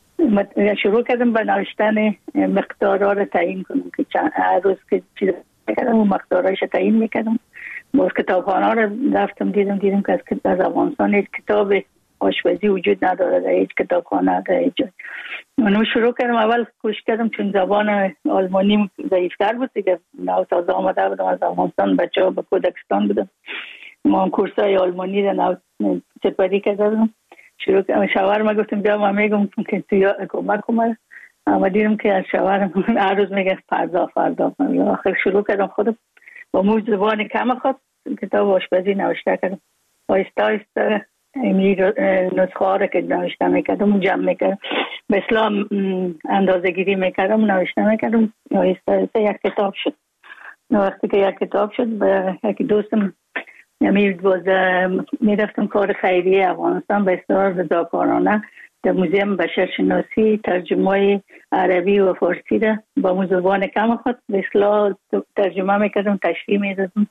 Speaker 7: شروع کردم به نوشتن مقدارها رو تعیین کنم که هر روز که چیز کردم و مقدارهایش تعیین میکردم. باز کتابخانه رو رفتم دیدم دیدم که از افغانستان هیچ کتاب آشپزی وجود نداره در هیچ کتابخانه در هیچ جای. من شروع کردم، اول کوشش کردم چون زبان آلمانی ضعیف‌تر بود دیگه، نو تازه آمده بودم از افغانستان، بچه‌ها به کودکستان بودم، ما هم کورسای آلمانی رو نو سپری کردم. شروع کردم شوهر ما گفتم بیا ما میگم که تو کمک کنم، اما دیدم که از شوهرم هر روز میگه فردا فردا فردا. آخر شروع کردم خودم با موج زبان کم خود کتاب آشپزی نوشته کردم. آیسته آیسته این نسخه ها رو که نوشته میکردم جمع میکردم، به اسلام اندازه گیری میکردم نوشته میکردم. آیسته آیسته یک کتاب شد. وقتی که یک کتاب شد به یکی دوستم باز میرفتم کار خیریه افغانستان به اصطلاح رضاکارانه در موزیم بشرشناسی ترجمه عربی و فارسی را با مو زبان کم خود به اصطلاح ترجمه میکردم، تشریح میدادم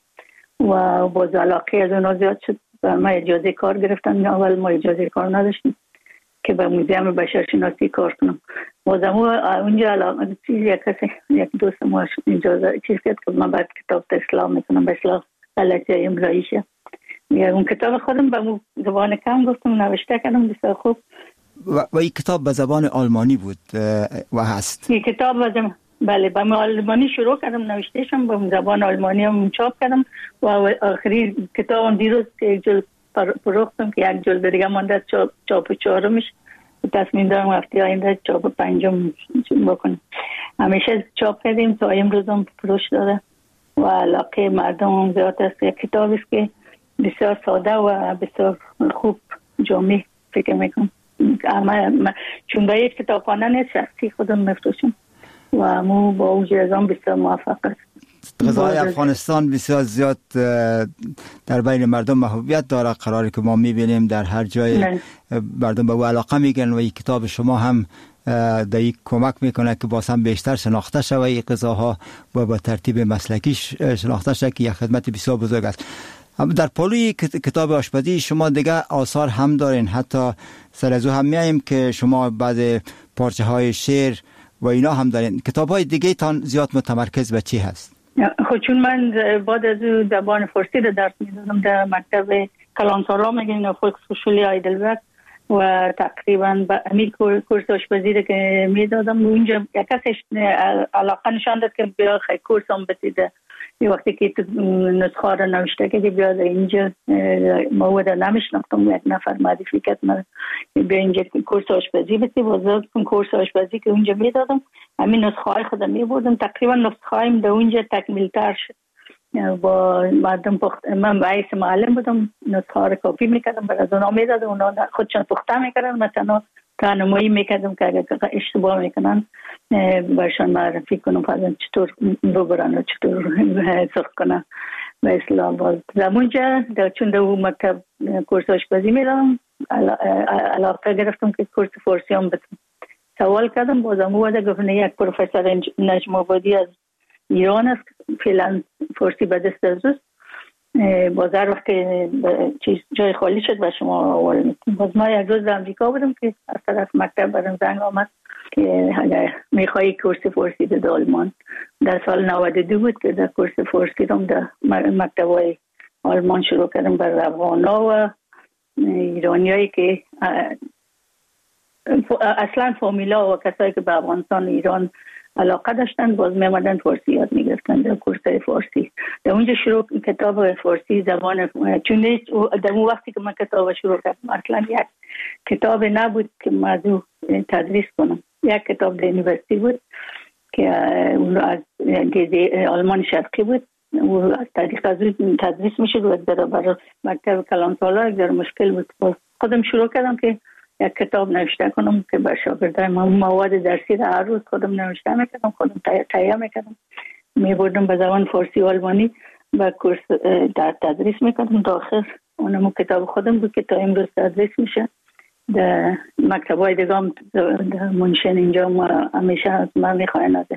Speaker 7: و باز علاقه از اونا زیاد شد. ما اجازه کار گرفتن، اول ما اجازه کار نداشتیم که به موزیم بشرشناسی کار کنم. بازم اونجا علاقه چیز یک کسی یک دوست ما اجازه چیز کرد که من بعد کتاب اسلام میکنم به اصطلاح غلطی املاییشه. اون کتاب خودم به زبان کم گفتم نوشته کردم بسیار خوب.
Speaker 6: و, و این کتاب به زبان آلمانی بود و هست؟
Speaker 7: این کتاب به زبان بله به آلمانی شروع کردم نوشتهشم، به زبان آلمانی هم چاپ کردم و آخری کتابم دیروز که یک جلد فروختم که یک جلد دیگه مانده چاپ, چاپ چهارمش. تصمیم دارم هفته آینده چاپ پنجم بکنم. همیشه چاپ کردیم تا امروز هم فروش داره و علاقه مردم زیاد است. یک کتاب است که بسیار ساده و بسیار خوب جامع فکر میکنم. اما چون به یک کتابخانه نیست، شخصی خودم میفروشم و مو با وجود از آن بسیار موفق است.
Speaker 6: غذای افغانستان بسیار زیاد در بین مردم محبوبیت داره. قراره که ما میبینیم در هر جای مردم به او علاقه میگن و این کتاب شما هم در یک کمک میکنه که باز هم بیشتر شناخته شود این غذاها و با ترتیب مسلکی شناخته شود که یک خدمت بسیار بزرگ است. در پالوی کتاب آشپزی شما دیگه آثار هم دارین، حتی سر از او هم میاییم که شما بعد پارچه های شعر و اینا هم دارین. کتاب های دیگه تان زیاد متمرکز به چی هست؟
Speaker 7: خب چون من بعد از او زبان فارسی رو درس میدادم در مکتب کلانسارا میگن فولکسهوشولی هایدلبرگ و تقریبا به امید کورس آشپزی رو که میدادم اونجا یک کسش علاقه نشان داد که بیا خیلی کورس هم بسیده. یه وقتی که تو نسخه رو نوشته که بیا اینجا مواد نمیشناختم، یک نفر معرفی کرد من بیا اینجا کورس آشپزی بسی بازار کن. کورس آشپزی که اونجا میدادم همین نسخه های خودم میبردم، تقریبا نسخه هایم در اونجا تکمیل تر شد. با مردم پخت من باعث معلم بودم، نسخه ها رو کپی میکردم برای از اونا میدادم، اونا خودشان پخته میکردن، مثلا راهنمایی میکردم که اگر اشتباه میکنن برشان معرفی کنم فرضاً چطور رو برن و چطور سرخ کنن به اصطلاح. باز زمونجا چون در اون مکتب کورس آشپزی میرم علاقه گرفتم که کورس فارسی هم بتونم. سوال کردم بازم او گفت نه یک پروفسور نجم آبادی از ایران است فعلا فارسی به دست است، باز هر وقت چیز جای خالی شد به شما آواره میکنم. باز ما یک روز در امریکا بودم که از طرف مکتب برم زنگ آمد که اگر میخوایی کورس فارسی در آلمان. در سال نود و دو بود که در کورس فارسی رو در مکتب های آلمان شروع کردم بر افغانا و ایرانی هایی که اصلا فامیلا و کسایی که به افغانستان ایران علاقه داشتن باز میمدن فارسی یاد میگرفتن در کورس فارسی. در اونجا شروع کتاب فارسی زبان، چون در اون وقتی که من کتاب شروع کردم اصلا یک کتاب نبود که موضوع تدریس کنم. یک کتاب در یونیورسیتی بود که اون از آلمان شرقی بود، او از طریق از تدریس میشد و در برای مکتب کلان سالار در مشکل بود. باز خودم شروع کردم که یک کتاب نوشته کنم که بر شاگردای من مواد درسی را هر روز خودم نوشته میکردم، خودم تهیه میکردم، میبردم به زبان فارسی و آلمانی و کورس در تدریس میکردم. تا آخر اونم کتاب خودم بود که تا امروز تدریس میشه. در مکتبای دیگه هم در منشن اینجا ما همیشه از من میخواین از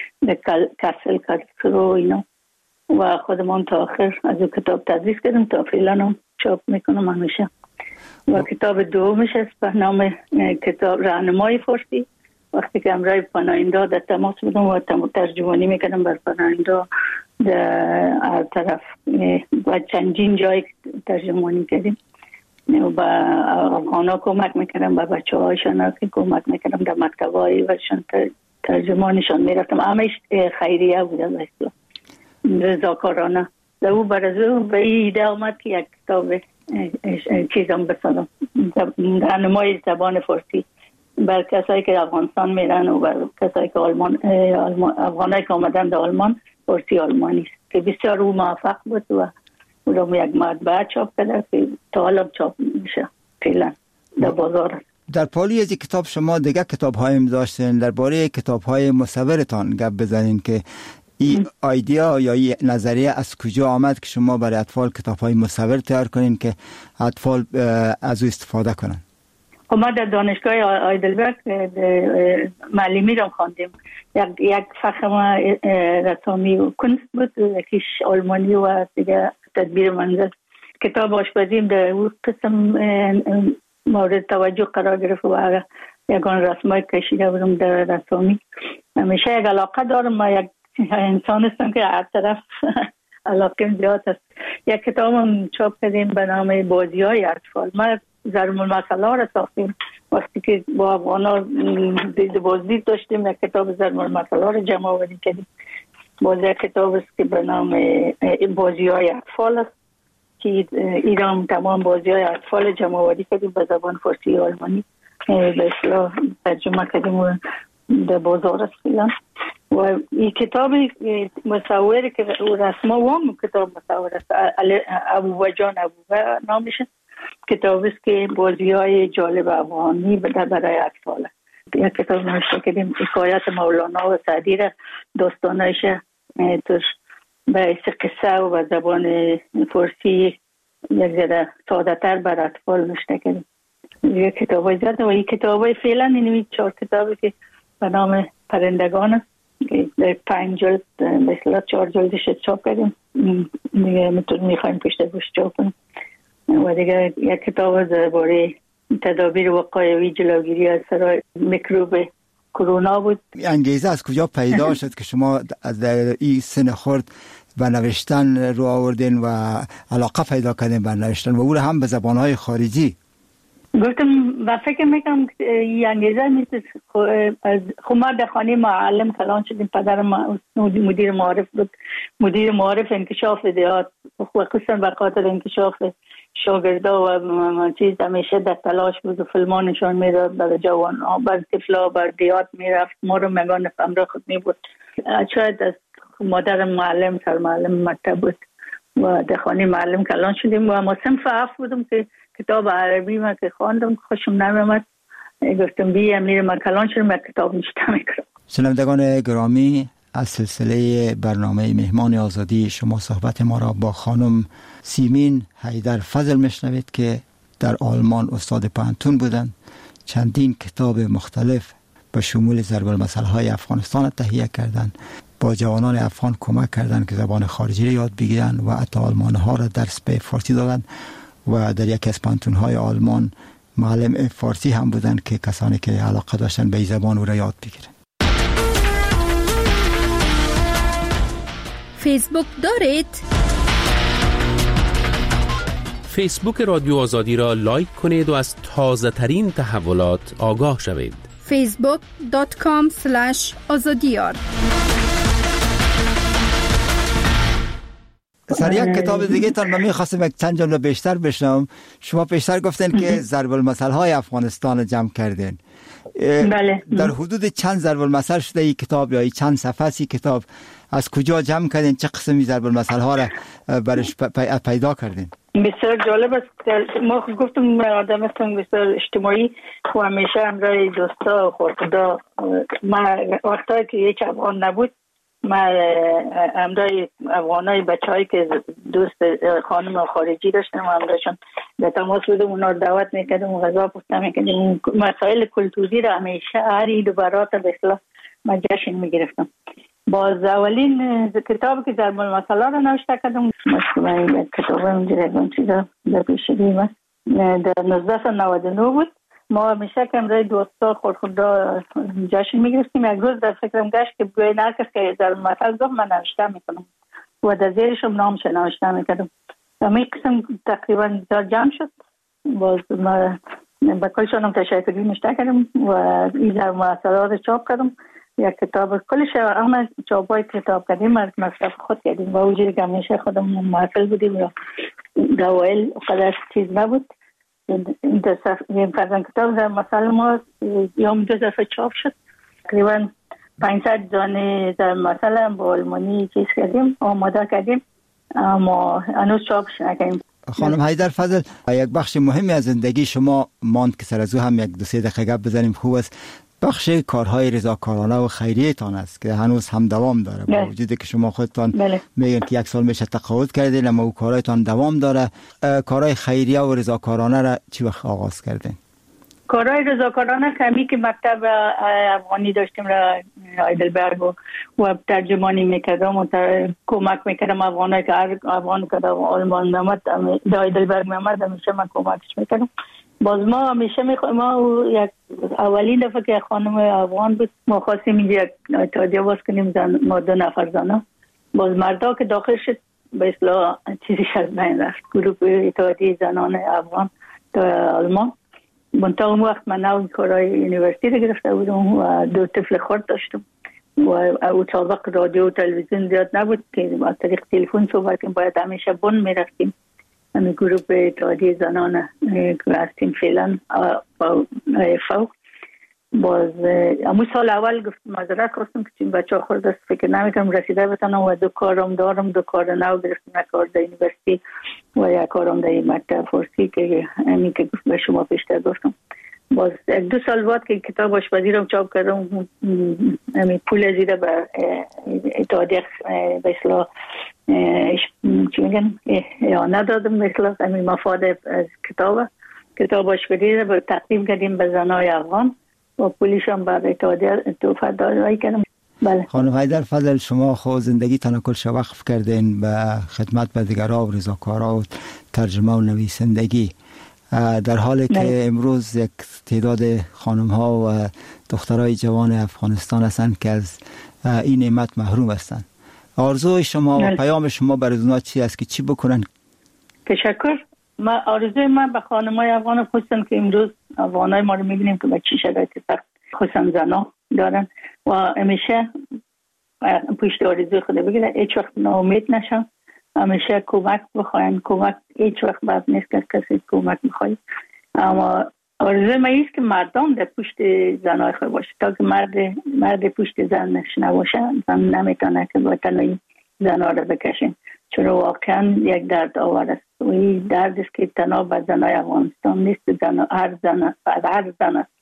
Speaker 7: کسل کسل و اینا و خودم هم تا آخر از اون کتاب تدریس کردم تا فعلا هم چاپ میکنم همیشه. و کتاب دومش است به نام کتاب راهنمای فارسی. وقتی که امرای پناهنده در تماس بودم و ترجمانی میکردم بر پناهنده در هر طرف و چندین جای ترجمانی کردیم و با افغانا کمک میکردم و بچه هایشان کمک میکردم در مکتب های وشان ترجمانشان میرفتم. همش خیریه بودم بسیار رضاکارانه. در او برزو به ایده آمد که یک کتاب چیزم بسازم راهنمای زبان فارسی بر کسایی که افغانستان میرن و بر کسایی که آلمان افغانایی که آمدن در آلمان فارسی آلمانی است که بسیار او موفق بود و او رو یک مطبعه چاپ کرده که تا حالا چاپ میشه فعلا در بازار.
Speaker 6: در پالی از کتاب شما دیگه کتاب هایم داشتین، درباره کتاب های مصورتان گپ بزنین که این ایده یا این نظریه از کجا آمد که شما برای اطفال کتاب های مصور تیار کنین که اطفال از او استفاده کنن؟
Speaker 7: ما در دانشگاه آیدلبرگ معلمی رو خواندیم. یک یک فخم رسامی و کنست بود، یکیش آلمانی و دیگه تدبیر منزل. کتاب آشپزیم در اون قسم مورد توجه قرار گرفت و یکان رسمای کشیده بودم در رسامی. همیشه یک علاقه دارم، ما یک انسان هستم که هر طرف علاقه زیاد است. یک کتاب هم چاپ کردیم به نام بازی های اطفال. ما ضرب المثل ها را ساختیم. وقتی که با افغانا دید بازدید داشتیم یک کتاب ضرب المثل ها را جمع آوری کردیم. باز یک کتاب است که به نام بازی های اطفال است که ایران تمام بازی های اطفال جمع آوری کردیم به زبان فارسی و آلمانی به اصطلاح ترجمه کردیم و در بازار است فعلا. و این کتاب مصوری که رسما و هم کتاب مصور است، ابوبا جان ابوبا نامشه. کتاب است که بازی های جالب افغانی برای اطفال است. یک کتاب نوشته کردیم حکایت مولانا و سعدی را داستانایش توش به قصه و به زبان فارسی یک ذره ساده تر بر اطفال نوشته کردیم. یک کتاب های زیاده و این کتاب های فعلا این چهار کتابی که به نام پرندگان است که در پنج جلد به اصطلاح چهار جلدش چاپ کردیم، دیگه میخوایم پشت گوش چاپ کنیم. و دیگه یک کتاب درباره تدابیر وقایوی جلوگیری از سرای میکروب کرونا بود.
Speaker 6: انگیزه از کجا پیدا شد که شما از این سن خرد و نوشتن رو آوردین و علاقه پیدا کردین به نوشتن و او هم به زبانهای خارجی؟
Speaker 7: گفتم و فکر میکنم این انگیزه نیست. خب ما در خانه معلم کلان شدیم. پدر ما مدیر معارف بود، مدیر معارف انکشاف دیات و خصوصا به خاطر انکشاف شاگردا و چیز همیشه در تلاش بود و فیلم‌ها نشان میداد برای جوان ها، برای طفلا، برای دیات میرفت. ما رو مگان همراه خود می بود. شاید از مادر معلم سر معلم مکتب بود و در خانه معلم کلان شدیم و ما صنف هفت بودم که کتاب عربی من که خواندم خوشم نمیامد گفتم بیا میرم کلان شدم یک کتاب نوشته میکنم.
Speaker 6: شنوندگان گرامی، از سلسله برنامه مهمان آزادی شما صحبت ما را با خانم سیمین حیدر فضل میشنوید که در آلمان استاد پانتون بودند. چندین کتاب مختلف به شمول ضرب المثل‌های افغانستان تهیه کردند. با جوانان افغان کمک کردند که زبان خارجی را یاد بگیرند و حتی آلمان‌ها را درس به فارسی دادند و در یکی از پانتون‌های آلمان معلم فارسی هم بودند که کسانی که علاقه داشتن به این زبان او را یاد بگیرند.
Speaker 9: فیسبوک دارید؟
Speaker 2: فیسبوک رادیو آزادی را لایک کنید و از تازه ترین تحولات آگاه شوید.
Speaker 9: فیسبوک دات کام اسلش آزادیار.
Speaker 6: سر یک کتاب دیگه تان من می‌خواستم یک چند جمله بیشتر بشنوم. شما پیشتر گفتن که ضرب المثل‌های افغانستان جمع کردین.
Speaker 7: بله.
Speaker 6: در حدود چند ضرب المثل شده این کتاب یا چند صفحه ای کتاب؟ از کجا جمع کردین؟ چه قسمی ضرب المثل‌ها را برش پیدا کردین؟
Speaker 7: بسیار جالب است. ما گفتم آدم هستم بسیار اجتماعی و همیشه همراه دوستا و خورخدا. ما وقتی که یک افغان نبود ما همراه افغانای بچه‌هایی که دوست خانم خارجی داشتم و همراهشون در تماس بودم، اونا رو دعوت میکردم و غذا پخته میکردم. مسائل کلتوری را همیشه هر عید و برات به اصطلاح ما جشن میگرفتم. باز اولین کتابی که ضرب المثل را نوشته کردم مثلا کتاب اونجا چیزا در پیش دیمه در نوزده نود و نه بود. ما همیشه که امروز دوستا خورخدا جشن میگرفتیم. یک روز در فکرم گشت که بگوی نرکس که ضرب المثل گفت من نوشته میکنم و در زیرشم نامش نوشته میکردم. همین قسم تقریبا در جمع شد. باز ما با کلشانم تشکری نوشته کردم و این ضرب المثل را چاپ کردم. یک کتاب کلش همه چاپای کتاب کردیم از مصرف خود کردیم و وجودی که همیشه خودم محفل بودیم یا دوائل قدر چیز نبود. این فرزن کتاب در مثل ما یوم دو دفعه چاپ شد. تقریبا پانصد دانه در مثل هم با آلمانی چیز کردیم آماده کردیم اما هنوز چاپش نکردیم.
Speaker 6: خانم حیدر فضل، یک بخش مهمی از زندگی شما ماند که سر از او هم یک دو سه دقیقه گپ بزنیم خوب است. بخش کارهای رضاکارانه و خیریه تان است که هنوز هم دوام داره با وجودی که شما خودتان میگن که یک سال میشه تقاعد کردین اما او کارهایتان دوام داره. کارهای خیریه و رضاکارانه را چی وقت آغاز کردین؟
Speaker 7: کارهای رضاکارانه کمی که مکتب افغانی داشتیم را هایدلبرگ و ترجمانی میکردم و کمک میکردم افغانایی که هر افغان که آلمان میامد در هایدلبرگ میامد همیشه من کمکش میکردم. باز ما همیشه میخوایم ما یک اولین دفعه که خانم افغان بود ما خواستیم اینجا یک اتحادیه باز کنیم زن ما دو نفر زنه. باز مردا که داخل شد به اصطلاح چیزی از بین رفت گروه اتحادیه زنان افغان در آلمان. منطقه اون وقت من نو کارهای یونیورسیتی رو گرفته بودم و دو طفل خرد داشتم و او سابق رادیو و تلویزیون زیاد نبود که با طریق تلفن صحبت کنیم. باید همیشه بن میرفتیم همین گروه اتحادیه زنان که هستیم فعلا فوق. باز امو سال اول گفت معذرت خواستم که چون بچه ها خورد است فکر نمیکنم رسیده بتانم و دو کارم دارم دو کار نو گرفتم، یک کار در یونیورسیتی و یک کارم در مکتب فارسی که همین که گفت به شما پیشتر گفتم. باز یک دو سال بعد که کتاب آشپزی رو چاپ کردم همین پول زیده به اتحادیه به اصطلاح چی میگن اعانه دادم مثلا همین مفاد از کتاب کتاب آشپزی رو تقدیم کردیم به زنای افغان و پولیش هم بر اتحادیه توفه دادایی کردم. بله.
Speaker 6: خانم حیدر فضل، شما خود زندگی تان کلش وقف کردین به خدمت به دیگرها و رضاکارها و ترجمه و نویسندگی، در حالی که بله. امروز یک تعداد خانم ها و دخترای جوان افغانستان هستند که از این نعمت محروم هستند. آرزوی شما بله. و پیام شما برای اونا چی است که چی بکنن؟
Speaker 7: تشکر. ما آرزوی من به خانمای افغان خصوصا که امروز افغانای ما رو میبینیم که به چی شرایط سخت خصوصا زنا دارن و همیشه پشت آرزوی خود بگیرن، هیچ وقت ناامید نشن، همیشه کمک بخواین. کمک هیچ وقت بد نیست که کسی کمک میخواد، اما آرزوی من ایست که مردم در پشت زنای خود باشه تا که مرد مرد پشت زنش نباشه زن نمیتونه که با تنهایی زنا رو بکشین، چون واقعا یک درد آور است و این درد است که تنها به زنای افغانستان نیست، زن هر زن هر زن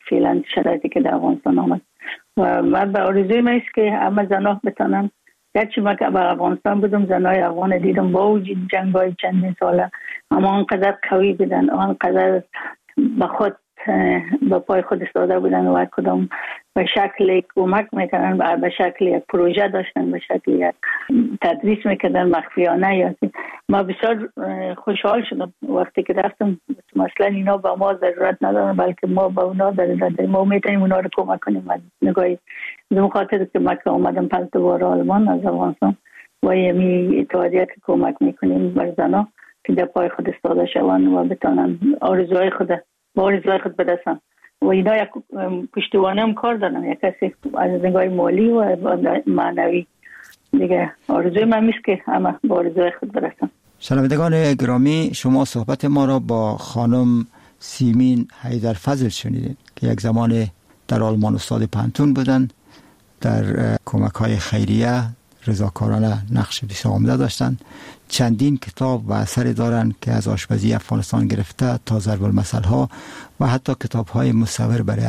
Speaker 7: فعلا شرایطی که در افغانستان آمد و من به آرزوی من است که همه زنها بتانن، گرچه من که به افغانستان بودم زنای افغان دیدم با وجود جنگ‌های چندین ساله اما آنقدر قوی بودن، آنقدر به خود با پای خود ایستاده بودن و کدام به شکل کمک میکنن، به شکل یک پروژه داشتن، به شکل یک تدریس میکردن مخفیانه. یا ما بسیار خوشحال شدم وقتی که رفتم. مثلا اینا با ما ضرورت ندارن بلکه ما با اونا ضرورت داریم، ما میتونیم اونا رو کمک کنیم. نگاهی به خاطر که ما که اومدم پنج بار آلمان از افغانستان و یمی اتحادیه که کمک میکنیم بر زنا که در پای خود ایستاده شوند و بتونن آرزوهای خود با آرزوهای خود برسن. و اینا یک پشتوانه هم کار دارن، یک کسی از نگاه مالی و معنوی. دیگه آرزوی من میست که همه با آرزوهای خود برسن.
Speaker 6: شنوندگان گرامی، شما صحبت ما را با خانم سیمین حیدرفضل شنیدید که یک زمان در آلمان استاد پانتون بودند، در کمک های خیریه رضاکارانه نقش بسیار عمده داشتند. چندین کتاب و اثری دارند که از آشپزی افغانستان گرفته تا ضرب المثل ها و حتی کتاب های مصور برای